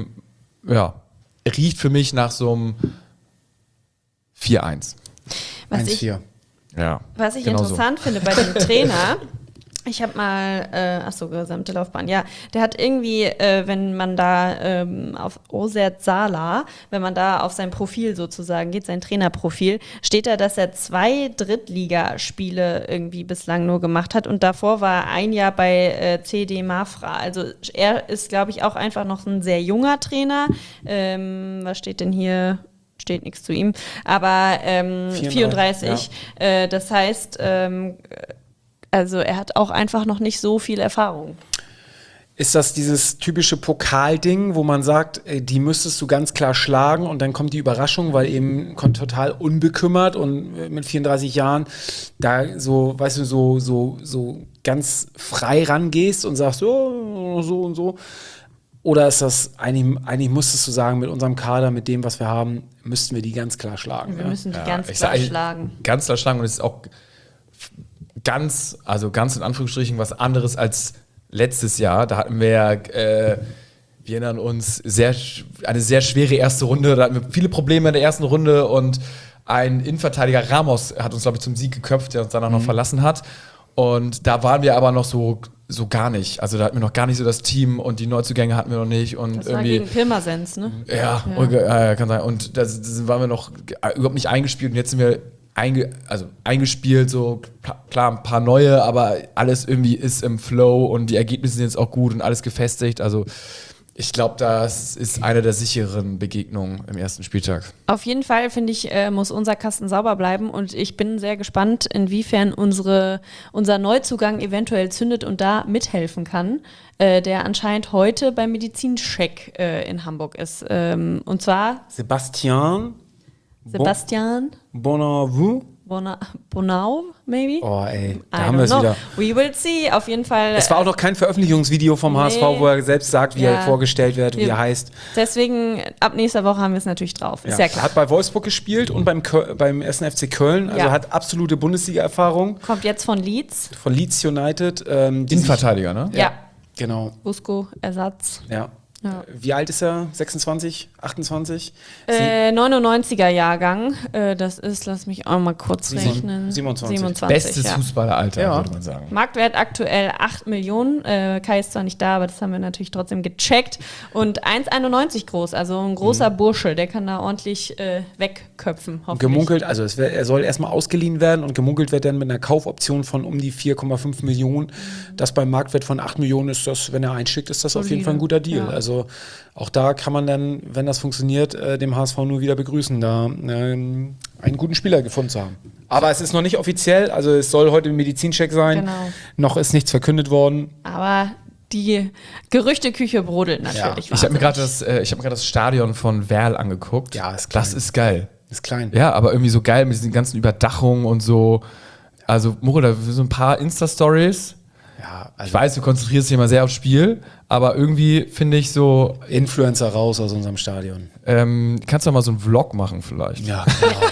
Riecht für mich nach so einem 4-1. 1-4. Ja, Was ich genau interessant finde bei dem Trainer, ich habe mal, gesamte Laufbahn, ja, der hat irgendwie, wenn man da auf Ozert Sala, wenn man da auf sein Profil sozusagen geht, sein Trainerprofil, steht da, dass er 2 Drittligaspiele irgendwie bislang nur gemacht hat und davor war er 1 Jahr bei CD Mafra. Also er ist, glaube ich, auch einfach noch ein sehr junger Trainer. Was steht denn hier? Steht nichts zu ihm, aber 34. Ja. Das heißt, also er hat auch einfach noch nicht so viel Erfahrung. Ist das dieses typische Pokalding, wo man sagt, die müsstest du ganz klar schlagen und dann kommt die Überraschung, weil eben total unbekümmert und mit 34 Jahren da so, weißt du, so ganz frei rangehst und sagst, so und so. Oder ist das, eigentlich musstest du sagen, mit unserem Kader, mit dem, was wir haben, müssten wir die ganz klar schlagen. Wir müssen die ganz klar schlagen. Ganz klar schlagen und es ist auch ganz in Anführungsstrichen was anderes als letztes Jahr. Da hatten wir ja, wir erinnern uns, eine sehr schwere erste Runde. Da hatten wir viele Probleme in der ersten Runde und ein Innenverteidiger, Ramos, hat uns, glaube ich, zum Sieg geköpft, der uns danach noch verlassen hat. Und da waren wir aber noch so gar nicht. Also da hatten wir noch gar nicht so das Team und die Neuzugänge hatten wir noch nicht. Und das war gegen Pirmasens, ne? Ja. Kann sein. Und da waren wir noch überhaupt nicht eingespielt. Und jetzt sind wir eingespielt, so klar, ein paar neue, aber alles irgendwie ist im Flow und die Ergebnisse sind jetzt auch gut und alles gefestigt. Also ich glaube, das ist eine der sicheren Begegnungen im ersten Spieltag. Auf jeden Fall, finde ich, muss unser Kasten sauber bleiben und ich bin sehr gespannt, inwiefern unser Neuzugang eventuell zündet und da mithelfen kann, der anscheinend heute beim Medizincheck in Hamburg ist. Und zwar Sebastian Bonau, maybe? Oh, ey, da I haben wir es don't know. wieder. We will see, auf jeden Fall. Es war auch noch kein Veröffentlichungsvideo vom HSV, wo er selbst sagt, wie er vorgestellt wird, wie er heißt. Deswegen, ab nächster Woche haben wir es natürlich drauf. Ist ja Er klar. hat bei Wolfsburg gespielt und beim 1. FC Köln, also hat absolute Bundesliga-Erfahrung. Kommt jetzt von Leeds. Von Leeds United. Innenverteidiger, ne? Ja. Genau, Busco, Ersatz. ja. Ja. Wie alt ist er? 26? 28? 99er Jahrgang. Das ist, lass mich auch mal kurz rechnen. 27. Bestes ja. Fußballeralter, würde man sagen. Marktwert aktuell 8 Millionen. Kai ist zwar nicht da, aber das haben wir natürlich trotzdem gecheckt. Und 1,91 groß, also ein großer Bursche. Der kann da ordentlich wegköpfen, hoffentlich. Gemunkelt, also er soll erstmal ausgeliehen werden und gemunkelt wird dann mit einer Kaufoption von um die 4,5 Millionen. Das beim Marktwert von 8 Millionen ist das, wenn er einschickt, ist das auf jeden Fall ein guter Deal. Ja. Also auch da kann man dann, wenn das funktioniert, dem HSV nur wieder begrüßen, da einen guten Spieler gefunden zu haben. Aber es ist noch nicht offiziell, also es soll heute ein Medizincheck sein. Genau. Noch ist nichts verkündet worden. Aber die Gerüchteküche brodelt natürlich. Ich habe mir gerade das Stadion von Werl angeguckt. Ja, ist klein. Das ist geil. Ist klein. Ja, aber irgendwie so geil mit diesen ganzen Überdachungen und so. Also, Moro, da so ein paar Insta-Stories. Ja, Ich weiß, du konzentrierst dich immer sehr aufs Spiel, aber irgendwie finde ich so, Influencer raus aus unserem Stadion. kannst du mal so einen Vlog machen vielleicht? Ja,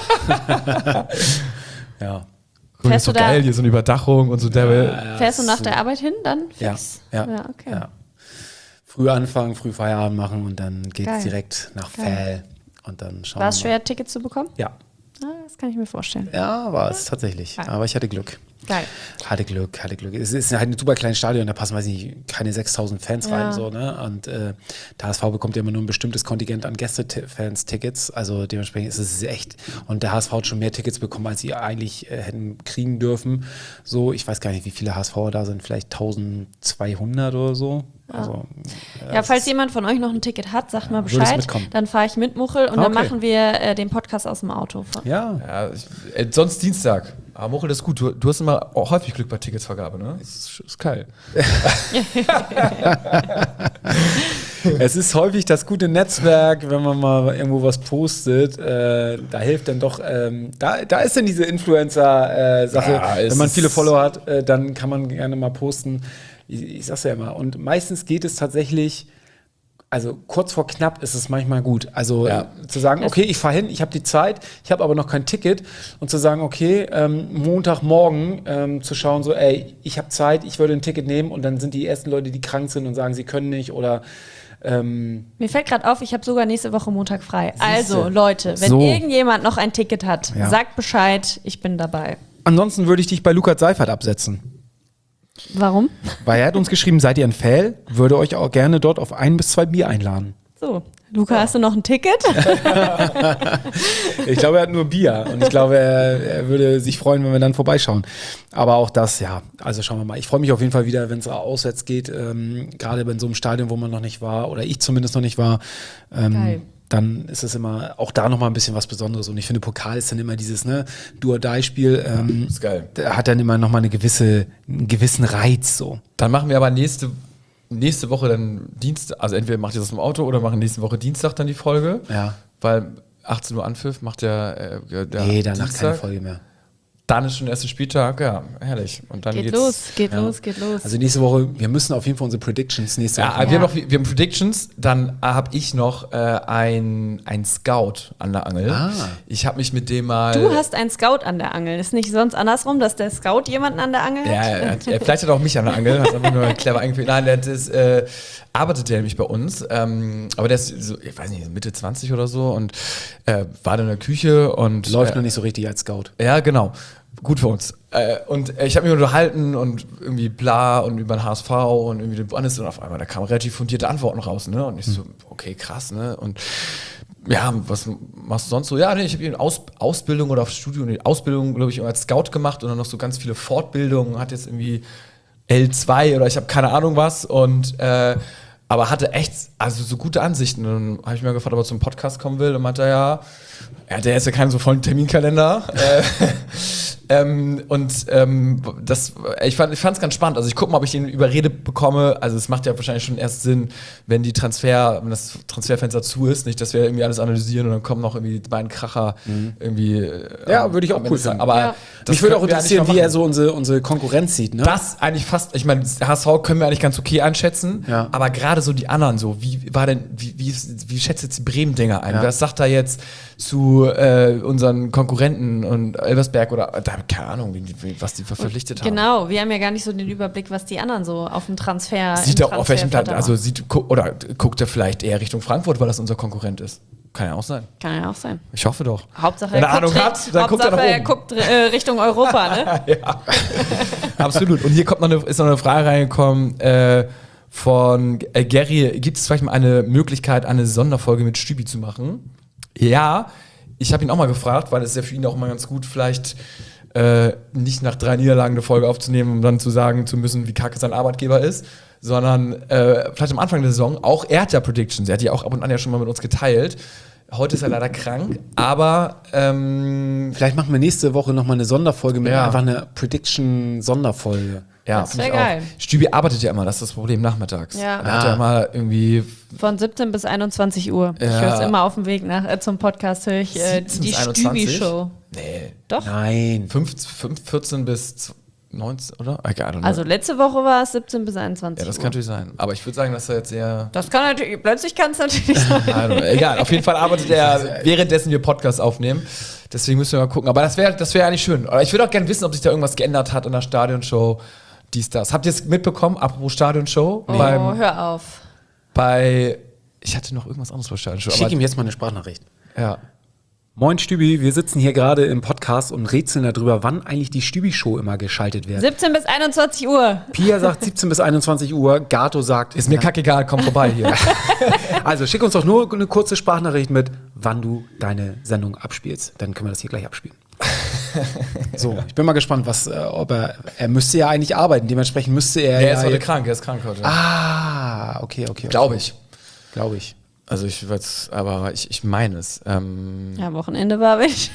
genau. Ja. Cool, Fährst ist so du da- geil, hier so eine Überdachung und so. Fährst du nach der Arbeit hin dann? Ja, Fix? ja, Okay. ja. Früh anfangen, früh Feierabend machen und dann geht's Geil. direkt nach Fell und dann schauen War es wir mal. schwer, Tickets zu bekommen? Ja. Ah, das kann ich mir vorstellen. Ja, war es tatsächlich. Aber ich hatte Glück. Geil. Hatte Glück. Es ist halt ein super kleines Stadion, da passen, weiß nicht, keine 6.000 Fans rein. So, ne? Und der HSV bekommt ja immer nur ein bestimmtes Kontingent an Gästefans-Tickets. Also dementsprechend ist es echt. Und der HSV hat schon mehr Tickets bekommen, als sie eigentlich hätten kriegen dürfen. So, ich weiß gar nicht, wie viele HSVer da sind, vielleicht 1.200 oder so. Also, Ja, falls jemand von euch noch ein Ticket hat, sagt mal würde ich Bescheid. mitkommen. Dann fahre ich mit Muchel und dann Okay. machen wir den Podcast aus dem Auto. ja. Ja, sonst Dienstag. Aber Mochel, das ist gut. Du hast immer auch häufig Glück bei Ticketsvergabe, ne? Das ist geil. Es ist häufig das gute Netzwerk, wenn man mal irgendwo was postet, da hilft dann doch, da ist dann diese Influencer-Sache, Ja, es wenn man ist- viele Follower hat, dann kann man gerne mal posten. Ich sag's ja immer. Und meistens geht es tatsächlich, also kurz vor knapp ist es manchmal gut. Also zu sagen, okay, ich fahre hin, ich habe die Zeit, ich habe aber noch kein Ticket. Und zu sagen, okay, Montagmorgen zu schauen, so, ey, ich habe Zeit, ich würde ein Ticket nehmen. Und dann sind die ersten Leute, die krank sind und sagen, sie können nicht oder Mir fällt gerade auf, ich habe sogar nächste Woche Montag frei. Also Leute, wenn So. irgendjemand noch ein Ticket hat, Ja. sagt Bescheid, ich bin dabei. ansonsten würde ich dich bei Lukas Seifert absetzen. Warum? Weil er hat uns geschrieben, seid ihr ein Fan, würde euch auch gerne dort auf 1 bis 2 Bier einladen. So, Luca, hast du noch ein Ticket? Ich glaube, er hat nur Bier und ich glaube, er würde sich freuen, wenn wir dann vorbeischauen. Aber auch das, ja, also schauen wir mal. Ich freue mich auf jeden Fall wieder, wenn es auswärts geht, gerade in so einem Stadion, wo man noch nicht war oder ich zumindest noch nicht war. Geil. Dann ist es immer auch da nochmal ein bisschen was Besonderes. Und ich finde, Pokal ist dann immer dieses Do-or-Die-Spiel. ist geil. Der hat dann immer nochmal einen gewissen Reiz so. Dann machen wir aber nächste Woche dann Dienstag, also entweder macht ihr das im Auto oder machen nächste Woche Dienstag dann die Folge. Ja. Weil 18 Uhr Anpfiff macht der Nee, danach Dienstag. keine Folge mehr. dann ist schon der erste Spieltag, ja, herrlich. Und dann Geht geht's los. Also nächste Woche, wir müssen auf jeden Fall unsere Predictions nächste Woche Ja, wir haben Predictions, dann habe ich noch ein Scout an der Angel. Ich habe mich mit dem mal... Du hast einen Scout an der Angel. Ist nicht sonst andersrum, dass der Scout jemanden an der Angel hat? Ja, vielleicht hat er auch mich an der Angel, hat einfach nur clever eingeführt. Nein, arbeitet der nämlich bei uns, aber der ist so, ich weiß nicht, Mitte 20 oder so und war da in der Küche und... Läuft noch nicht so richtig als Scout. Ja, genau. Gut für uns. Und ich habe mich unterhalten und irgendwie bla und über den HSV und irgendwie den Bundes und auf einmal, da kamen relativ fundierte Antworten raus, ne? Und ich so, okay, krass, ne? Und ja, was machst du sonst so? Ja, nee, ich habe hier eine Ausbildung oder auf Studium, eine Ausbildung, glaube ich, als Scout gemacht und dann noch so ganz viele Fortbildungen, hat jetzt irgendwie L2 oder ich habe keine Ahnung was und aber hatte echt, also so gute Ansichten. Und dann habe ich mir gefragt, ob er zum Podcast kommen will und meinte, ja, der ist ja keinen so vollen Terminkalender. Ich fand es ganz spannend. Also ich gucke mal, ob ich ihn überredet bekomme. Also es macht ja wahrscheinlich schon erst Sinn, wenn das Transferfenster zu ist, nicht, dass wir irgendwie alles analysieren und dann kommen noch irgendwie die beiden Kracher irgendwie. Ja, würde ich auch cool finden. Aber mich würde auch interessieren, wie er so unsere Konkurrenz sieht. Ne? Das eigentlich fast, ich meine, HSV können wir eigentlich ganz okay einschätzen, aber gerade so die anderen so, wie schätzt jetzt die Bremen-Dinger ein? Was sagt er jetzt zu unseren Konkurrenten und Elversberg oder keine Ahnung, was die verpflichtet haben. Genau, wir haben ja gar nicht so den Überblick, was die anderen so auf dem Transfer sieht er auf welchem Platz, also guckt er vielleicht eher Richtung Frankfurt, weil das unser Konkurrent ist. Kann ja auch sein. Ich hoffe doch. Hauptsache, wenn er Ahnung hat, dann guckt er nach oben. Er guckt Richtung Europa, ne? Ja, absolut. Und hier ist noch eine Frage reingekommen von Gary, gibt es vielleicht mal eine Möglichkeit, eine Sonderfolge mit Stübi zu machen? Ja, ich habe ihn auch mal gefragt, weil es ist ja für ihn auch immer ganz gut, vielleicht nicht nach 3 Niederlagen eine Folge aufzunehmen, um dann zu sagen zu müssen, wie kacke sein Arbeitgeber ist, sondern vielleicht am Anfang der Saison, auch er hat ja Predictions, er hat die auch ab und an ja schon mal mit uns geteilt. Heute ist er leider krank, aber vielleicht machen wir nächste Woche nochmal eine Sonderfolge mit einfach einer Prediction-Sonderfolge. Ja, das wäre geil. Stübi arbeitet ja immer, das ist das Problem nachmittags. Ja. Da hat er immer irgendwie von 17 bis 21 Uhr. Ja. Ich höre es immer auf dem Weg zum Podcast, höre ich die Stübi-Show. Nee. Doch? Nein. 14 bis 19, oder? Also letzte Woche war es 17 bis 21 Ja, das kann natürlich sein. Aber ich würde sagen, dass er jetzt eher... Plötzlich kann es natürlich sein. Also, egal, auf jeden Fall arbeitet er, währenddessen wir Podcasts aufnehmen. Deswegen müssen wir mal gucken. Aber das wäre eigentlich schön. Ich würde auch gerne wissen, ob sich da irgendwas geändert hat in der Stadionshow. Das. Habt ihr es mitbekommen, apropos Stadionshow? Hör auf. Ich hatte noch irgendwas anderes bei Stadionshow. Schick ihm jetzt mal eine Sprachnachricht. Ja. Moin Stübi, wir sitzen hier gerade im Podcast und rätseln darüber, wann eigentlich die Stübi-Show immer geschaltet wird. 17 bis 21 Uhr. Pia sagt 17 bis 21 Uhr, Gato sagt... Ist mir kackegal, komm vorbei hier. Also schick uns doch nur eine kurze Sprachnachricht mit, wann du deine Sendung abspielst. Dann können wir das hier gleich abspielen. So, ich bin mal gespannt, ob er müsste ja eigentlich arbeiten, dementsprechend müsste er... Er ist heute krank, heute. Ah, okay. Glaube ich. Also ich meine es. Ja, Wochenende war ich.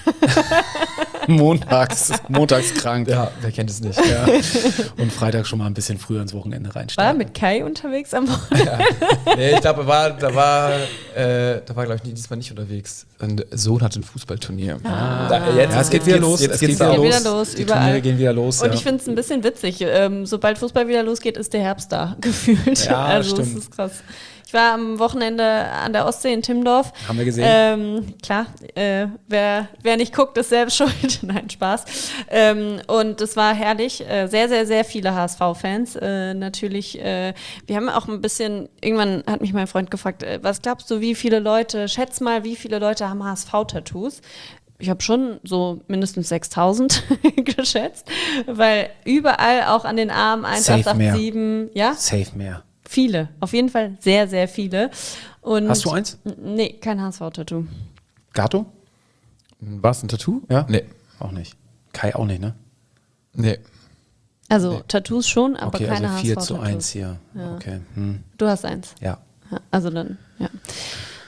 montags krank. Ja, wer kennt es nicht. Ja. Und Freitag schon mal ein bisschen früher ins Wochenende reinsteigen. War mit Kai unterwegs am Wochenende? Ja. Nee, ich glaube, da war glaube ich, diesmal nicht unterwegs. Ein Sohn hat ein Fußballturnier. Es geht wieder los. Es geht wieder los. Die überall. Turniere gehen wieder los. Und ich finde es ein bisschen witzig. Sobald Fußball wieder losgeht, ist der Herbst da, gefühlt. Ja, also stimmt. das ist krass. Ich war am Wochenende an der Ostsee in Timmendorf. Haben wir gesehen. Klar, wer nicht guckt, ist selbst schuld. Nein, Spaß. Und es war herrlich. Sehr, sehr, sehr viele HSV-Fans. Natürlich, wir haben auch ein bisschen, irgendwann hat mich mein Freund gefragt, was glaubst du, schätz mal, wie viele Leute haben HSV-Tattoos? Ich habe schon so mindestens 6.000 geschätzt, weil überall auch an den Armen 1887, ja? Safe mehr. Viele, auf jeden Fall sehr, sehr viele. Und hast du eins? Nee, kein HSV-Tattoo. Gato? War es ein Tattoo? Ja? Nee. Auch nicht. Kai auch nicht, ne? Nee. Also Tattoos schon, aber okay, keine also 4:1 HSV-Tattoos. hier. Ja. Okay. Du hast eins? Ja. Also dann, ja.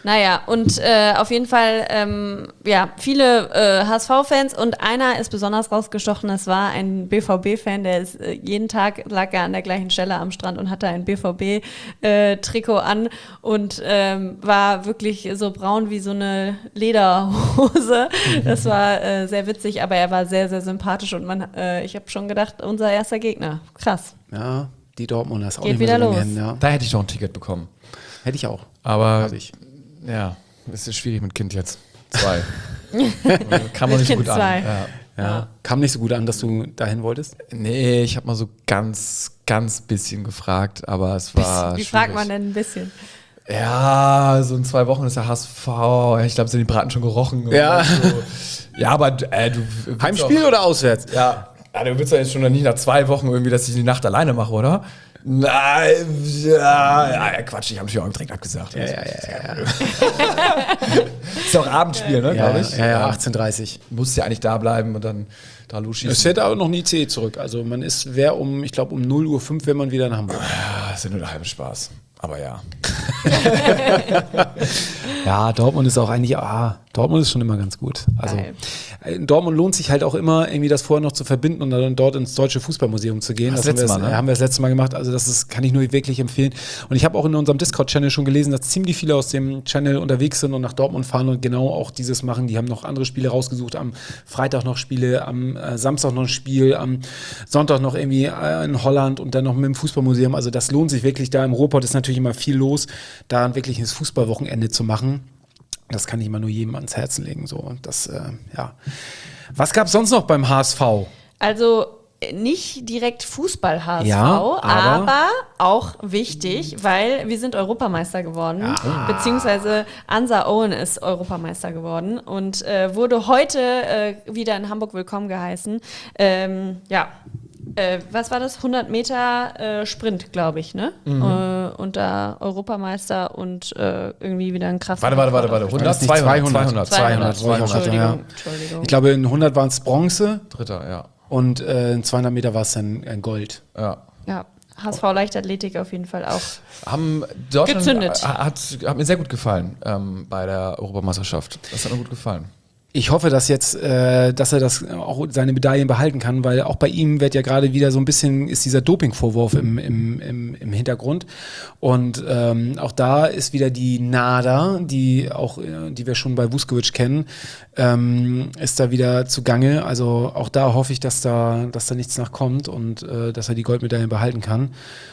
Naja, und auf jeden Fall, viele HSV-Fans und einer ist besonders rausgestochen, das war ein BVB-Fan, der ist jeden Tag lag er an der gleichen Stelle am Strand und hatte ein BVB-Trikot an und war wirklich so braun wie so eine Lederhose. Das war sehr witzig, aber er war sehr, sehr sympathisch und ich habe schon gedacht, unser erster Gegner. Krass. Ja, die Dortmunder ist auch Geht nicht mehr wieder so lange los. hin, ja. Da hätte ich doch ein Ticket bekommen. Hätte ich auch. Aber Hab ich. ja, es ist schwierig mit Kind jetzt. 2. Kam noch Mit nicht so Kind gut an. 2. Ja. Kam nicht so gut an, dass du dahin wolltest? Nee, ich habe mal so ganz bisschen gefragt, aber es war Wie fragt schwierig. man denn ein bisschen? Ja, so in 2 Wochen ist der HSV. Ich glaube, sind die Braten schon gerochen. Ja. Und so. Ja, aber du willst Heimspiel auch, oder auswärts? Ja, du willst ja jetzt schon nicht nach 2 Wochen irgendwie, dass ich die Nacht alleine mache, oder? Nein, ja, Quatsch, ich habe natürlich auch direkt abgesagt. Ja. Ist ja auch Abendspiel, ne, glaube ich. Ja, 18:30. Musst ja eigentlich da bleiben und dann da losschießen. Es fährt aber noch nie ICE zurück. Also man wäre um 0:05 Uhr wäre man wieder in Hamburg. Ja, ist ja nur der halbe Spaß. Aber ja. Ja, Dortmund ist auch eigentlich, Dortmund ist schon immer ganz gut. Also Geil. in Dortmund lohnt sich halt auch immer, irgendwie das vorher noch zu verbinden und dann dort ins Deutsche Fußballmuseum zu gehen. Das letzte Mal, ne? Haben wir das letzte Mal gemacht. Also kann ich nur wirklich empfehlen. Und ich habe auch in unserem Discord-Channel schon gelesen, dass ziemlich viele aus dem Channel unterwegs sind und nach Dortmund fahren und genau auch dieses machen. Die haben noch andere Spiele rausgesucht. Am Freitag noch Spiele, am Samstag noch ein Spiel, am Sonntag noch irgendwie in Holland und dann noch mit dem Fußballmuseum. Also das lohnt sich wirklich. Da im Ruhrpott ist natürlich immer viel los, da wirklich ein Fußballwochenende zu machen. Das kann ich immer nur jedem ans Herzen legen. So. Und das, Was gab es sonst noch beim HSV? Also nicht direkt Fußball-HSV, Ja, aber auch wichtig, weil wir sind Europameister geworden, beziehungsweise Ansa Owen ist Europameister geworden und wurde heute wieder in Hamburg willkommen geheißen. Was war das? 100 Meter Sprint, glaube ich, ne? Und da Europameister und irgendwie wieder ein krasser. Warte. 100, 200. 200. Ja. Entschuldigung. Ich glaube, in 100 waren es Bronze Dritter, ja. und in 200 Meter war es dann Gold. Ja. Ja, HSV Leichtathletik auf jeden Fall auch. Haben Deutschland Gezündet. Hat mir sehr gut gefallen bei der Europameisterschaft. Das hat mir gut gefallen. Ich hoffe, dass jetzt, dass er das auch seine Medaillen behalten kann, weil auch bei ihm wird ja gerade wieder so ein bisschen, ist dieser Dopingvorwurf im Hintergrund. Und auch da ist wieder die NADA, die wir schon bei Vuskovic kennen, ist da wieder zugange. Also auch da hoffe ich, dass da nichts nachkommt und dass er die Goldmedaillen behalten kann.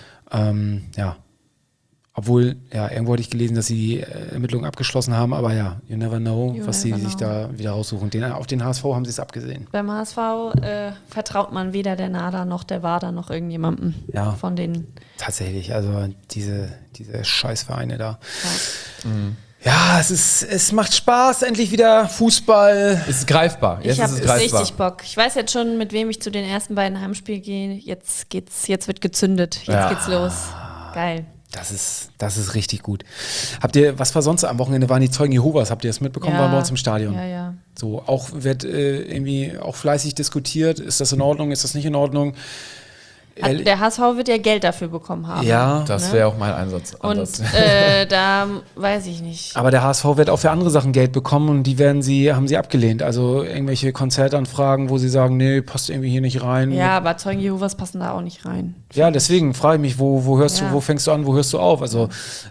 Obwohl, irgendwo hatte ich gelesen, dass sie die Ermittlungen abgeschlossen haben, aber ja, you never know, was sie sich da wieder raussuchen. Auf den HSV haben sie es abgesehen. Beim HSV vertraut man weder der NADA noch der WADA noch irgendjemandem von denen. Tatsächlich, also diese Scheißvereine da. Ja. Ja, es macht Spaß, endlich wieder Fußball. Es ist greifbar. Ich habe richtig Bock. Ich weiß jetzt schon, mit wem ich zu den ersten beiden Heimspielen gehe. Jetzt wird gezündet. Jetzt geht's los. Geil. Das ist richtig gut. Was war sonst am Wochenende? Waren die Zeugen Jehovas? Habt ihr das mitbekommen? Waren bei uns im Stadion. Ja. So, auch wird irgendwie auch fleißig diskutiert. Ist das in Ordnung? Ist das nicht in Ordnung? Der HSV wird ja Geld dafür bekommen haben. Ja. Das wäre auch mein Einsatz. Und da weiß ich nicht. Aber der HSV wird auch für andere Sachen Geld bekommen und haben sie abgelehnt. Also irgendwelche Konzertanfragen, wo sie sagen, nee, passt irgendwie hier nicht rein. Ja, aber Zeugen Jehovas passen da auch nicht rein. Ja, deswegen frage ich mich, wo fängst du an, wo hörst du auf? Also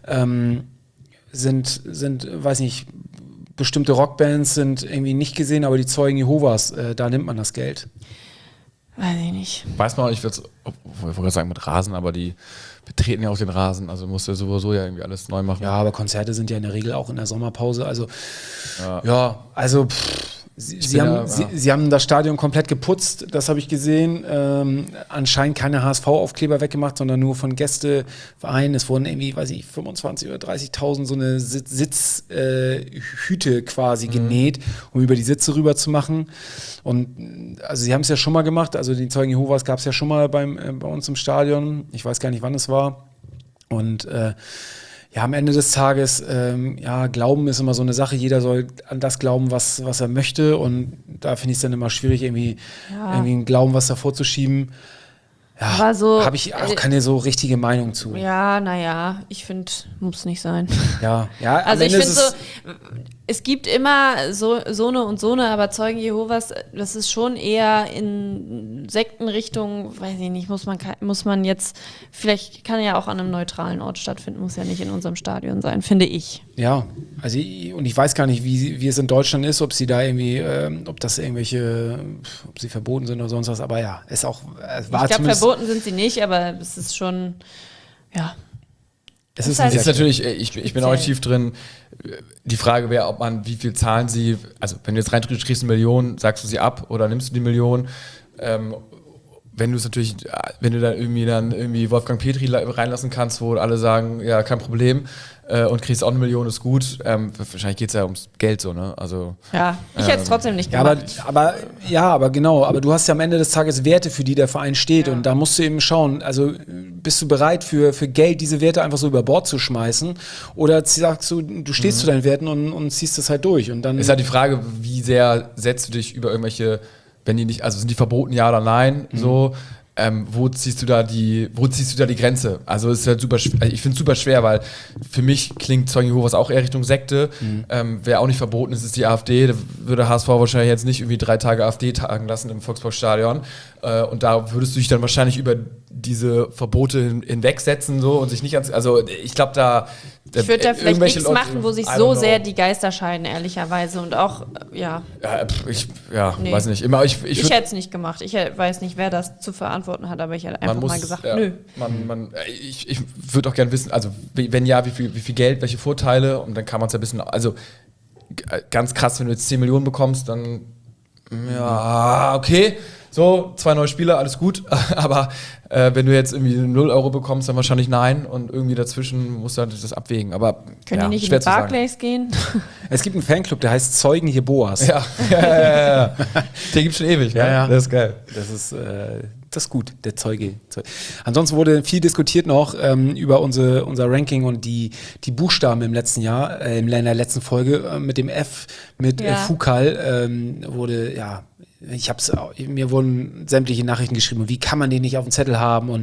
sind, weiß nicht, bestimmte Rockbands sind irgendwie nicht gesehen, aber die Zeugen Jehovas, da nimmt man das Geld. Weiß ich nicht. Weiß man, ich wollte gerade sagen mit Rasen, aber die betreten ja auch den Rasen, also musst du sowieso ja irgendwie alles neu machen. Ja, aber Konzerte sind ja in der Regel auch in der Sommerpause, also Sie haben das Stadion komplett geputzt, das habe ich gesehen. Anscheinend keine HSV-Aufkleber weggemacht, sondern nur von Gästevereinen. Es wurden irgendwie, 25.000 oder 30.000 so eine Sitzhüte quasi genäht, um über die Sitze rüber zu machen. Und also sie haben es ja schon mal gemacht, also die Zeugen Jehovas gab es ja schon mal bei uns im Stadion. Ich weiß gar nicht, wann es war. Und am Ende des Tages, Glauben ist immer so eine Sache. Jeder soll an das glauben, was er möchte. Und da finde ich es dann immer schwierig, irgendwie einen Glauben was davor zu schieben. Aber so, habe ich auch keine so richtige Meinung zu. Ja, naja, ich finde, muss nicht sein. Ja, Also ich finde so, es gibt immer so eine und so eine, aber Zeugen Jehovas, das ist schon eher in Sektenrichtung, weiß ich nicht, muss man jetzt, vielleicht kann ja auch an einem neutralen Ort stattfinden, muss ja nicht in unserem Stadion sein, finde ich. Ja, also und ich weiß gar nicht, wie es in Deutschland ist, ob sie da irgendwie, ob sie verboten sind oder sonst was, aber ja, es war ich glaube, verboten sind sie nicht, aber es ist schon, ja. Es ist natürlich, ich bin auch tief drin. Die Frage wäre, wie viel zahlen sie, also wenn du jetzt rein kriegst eine Million, sagst du sie ab oder nimmst du die Million? Wenn du da irgendwie Wolfgang Petri reinlassen kannst, wo alle sagen, ja, kein Problem, und kriegst auch 1 Million, ist gut. Wahrscheinlich geht es ja ums Geld so, ne? Also, ja, ich hätte es trotzdem nicht gemacht. Aber genau, aber du hast ja am Ende des Tages Werte, für die der Verein steht und da musst du eben schauen, also bist du bereit für Geld diese Werte einfach so über Bord zu schmeißen oder sagst du stehst zu deinen Werten und ziehst das halt durch und dann... Ist halt die Frage, wie sehr setzt du dich über irgendwelche, wenn die nicht, also sind die verboten, ja oder nein, so... wo ziehst du da die Grenze? Also es ist halt super schwer, ich finde es super schwer, weil für mich klingt Zeugen Jehovas auch eher Richtung Sekte. Wer auch nicht verboten ist die AfD. Da würde HSV wahrscheinlich jetzt nicht irgendwie 3 Tage AfD tagen lassen im Volksparkstadion. Und da würdest du dich dann wahrscheinlich über diese Verbote hinwegsetzen so, und sich nicht also ich glaube ich würde da vielleicht nichts machen, wo sich so sehr die Geister scheiden, ehrlicherweise. Und auch, weiß nicht. Ich hätte es nicht gemacht. Ich weiß nicht, wer das zu verantworten hat, aber ich hätte einfach mal gesagt, nö. Ich würde auch gerne wissen, also wenn ja, wie viel Geld, welche Vorteile, und dann kann man es ja ein bisschen, also ganz krass, wenn du jetzt 10 Millionen bekommst, dann ja, okay, so, 2 neue Spieler, alles gut, aber wenn du jetzt irgendwie 0 Euro bekommst, dann wahrscheinlich nein, und irgendwie dazwischen musst du halt das abwägen, aber können die nicht in die Barclays gehen? Es gibt einen Fanclub, der heißt Zeugen Jehovas. Ja. Der gibt schon ewig, ne? Ja. Das ist geil. Das ist gut, der Zeuge. Ansonsten wurde viel diskutiert noch über unser Ranking und die Buchstaben im letzten Jahr, in der letzten Folge mit dem F, mit Foucault wurde, mir wurden sämtliche Nachrichten geschrieben, wie kann man den nicht auf dem Zettel haben und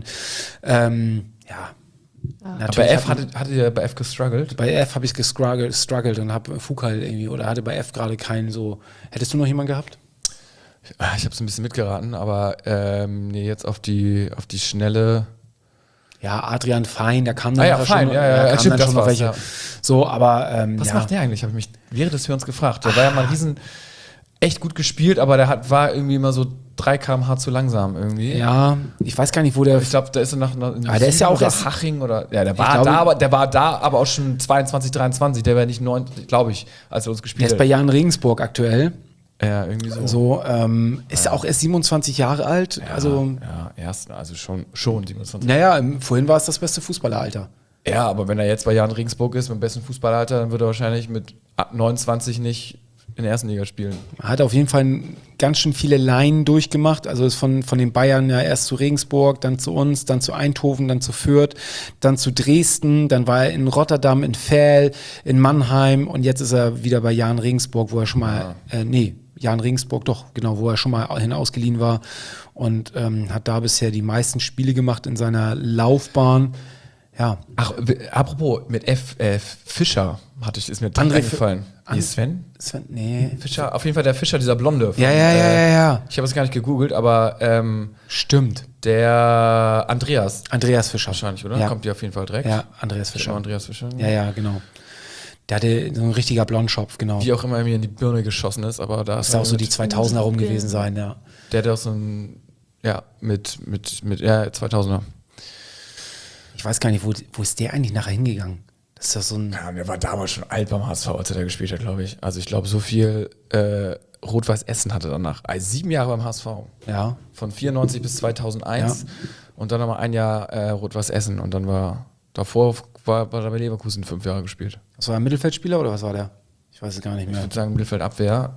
Bei F hattet ihr bei F gestruggelt? Bei F habe ich gestruggelt und habe Foucault irgendwie, oder hatte bei F gerade keinen so. Hättest du noch jemanden gehabt? Ich habe es ein bisschen mitgeraten, aber jetzt auf die Schnelle. Ja, Adrian Fein, der kam dann Fein, schon noch welche. Ja. So, aber was macht der eigentlich? Habe ich mich während des Hörens gefragt. Der war ja mal echt gut gespielt, aber war irgendwie immer so 3 km/h zu langsam irgendwie. Ja, ich weiß gar nicht, wo der... Ich glaube, da ist er nach der ist ja auch erst Haching oder... Ja, der war da, aber auch schon 22, 23. Der war nicht 9, glaube ich, als er uns gespielt hat. Der ist bei Jan Regensburg aktuell. Ja, irgendwie so. Ist auch erst 27 Jahre alt. Schon 27. Naja, vorhin war es das beste Fußballeralter. Ja, aber wenn er jetzt bei Jan Regensburg ist, mit dem besten Fußballeralter, dann wird er wahrscheinlich mit 29 nicht in der ersten Liga spielen. Er hat auf jeden Fall ganz schön viele Laien durchgemacht. Also ist von den Bayern ja erst zu Regensburg, dann zu uns, dann zu Eindhoven, dann zu Fürth, dann zu Dresden, dann war er in Rotterdam, in Vehl, in Mannheim und jetzt ist er wieder bei Jan Regensburg, wo er schon mal, Jan Regensburg, doch, genau, wo er schon mal hin ausgeliehen war und hat da bisher die meisten Spiele gemacht in seiner Laufbahn. Ja. Ach, apropos, mit Fischer ist mir dann eingefallen. Sven? Nee. Fischer, auf jeden Fall der Fischer, dieser Blonde. Ja. Ich habe es gar nicht gegoogelt, aber stimmt. Der Andreas Fischer. Wahrscheinlich, oder? Ja. Kommt dir auf jeden Fall direkt. Ja, Andreas Fischer. Ja, genau. Der hatte so ein richtiger Blondschopf, genau. Wie auch immer mir in die Birne geschossen ist, aber da ist auch so die 2000er rum gewesen sein, ja. Der hat auch so ein, mit 2000er. Ich weiß gar nicht, wo ist der eigentlich nachher hingegangen? Das ist ja so ein... Ja, der war damals schon alt beim HSV, als er da gespielt hat, glaube ich. Also ich glaube, so viel Rot-Weiß Essen hatte danach. 7 Jahre beim HSV. Ja. Von 94 bis 2001. Ja. Und dann nochmal 1 Jahr Rot-Weiß Essen. Und dann davor war er bei Leverkusen 5 Jahre gespielt. Was war er, Mittelfeldspieler oder was war der? Ich weiß es gar nicht mehr. Ich würde sagen Mittelfeldabwehr.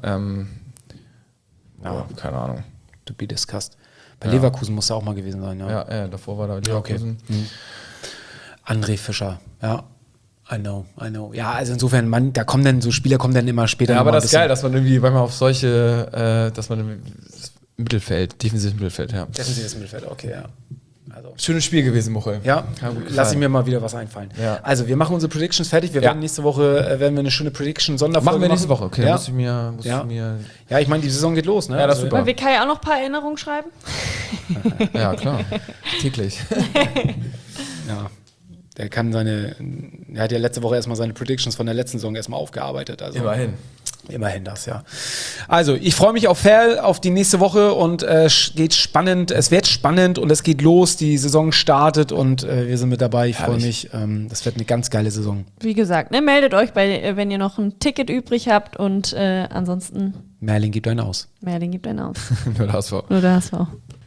Keine Ahnung. To be discussed. Bei Leverkusen muss er auch mal gewesen sein, ja. Ja, davor war er Leverkusen. Okay. André Fischer, ja. I know. Ja, also insofern, Spieler kommen dann immer später. Ja, aber das ist geil, dass man irgendwie manchmal auf solche, dass man im Mittelfeld, defensives Mittelfeld, ja. Defensives Mittelfeld, okay, ja. Also. Schönes Spiel gewesen, Muchel. Ja, Kann gut lass ich gefallen. mir mal wieder was einfallen. Ja. Also, wir machen unsere Predictions fertig. Wir werden nächste Woche werden wir eine schöne Prediction-Sonderfolge Machen wir nächste Woche, okay. Ja, Musst du mir ja, ich meine, die Saison geht los, ne? Ja, das ist Also, super. Wollen wir Kai auch noch ein paar Erinnerungen schreiben? Ja, klar. Täglich. Ja. Der hat ja letzte Woche erstmal seine Predictions von der letzten Saison erstmal aufgearbeitet. Also Immerhin das, ja. Also, ich freue mich auf Ferl, auf die nächste Woche und es wird spannend und es geht los, die Saison startet und wir sind mit dabei. Ich freue mich. Das wird eine ganz geile Saison. Wie gesagt, ne, meldet euch, wenn ihr noch ein Ticket übrig habt und ansonsten Merlin gibt einen aus. Merlin gibt einen aus. Nur das war. Nur das auch.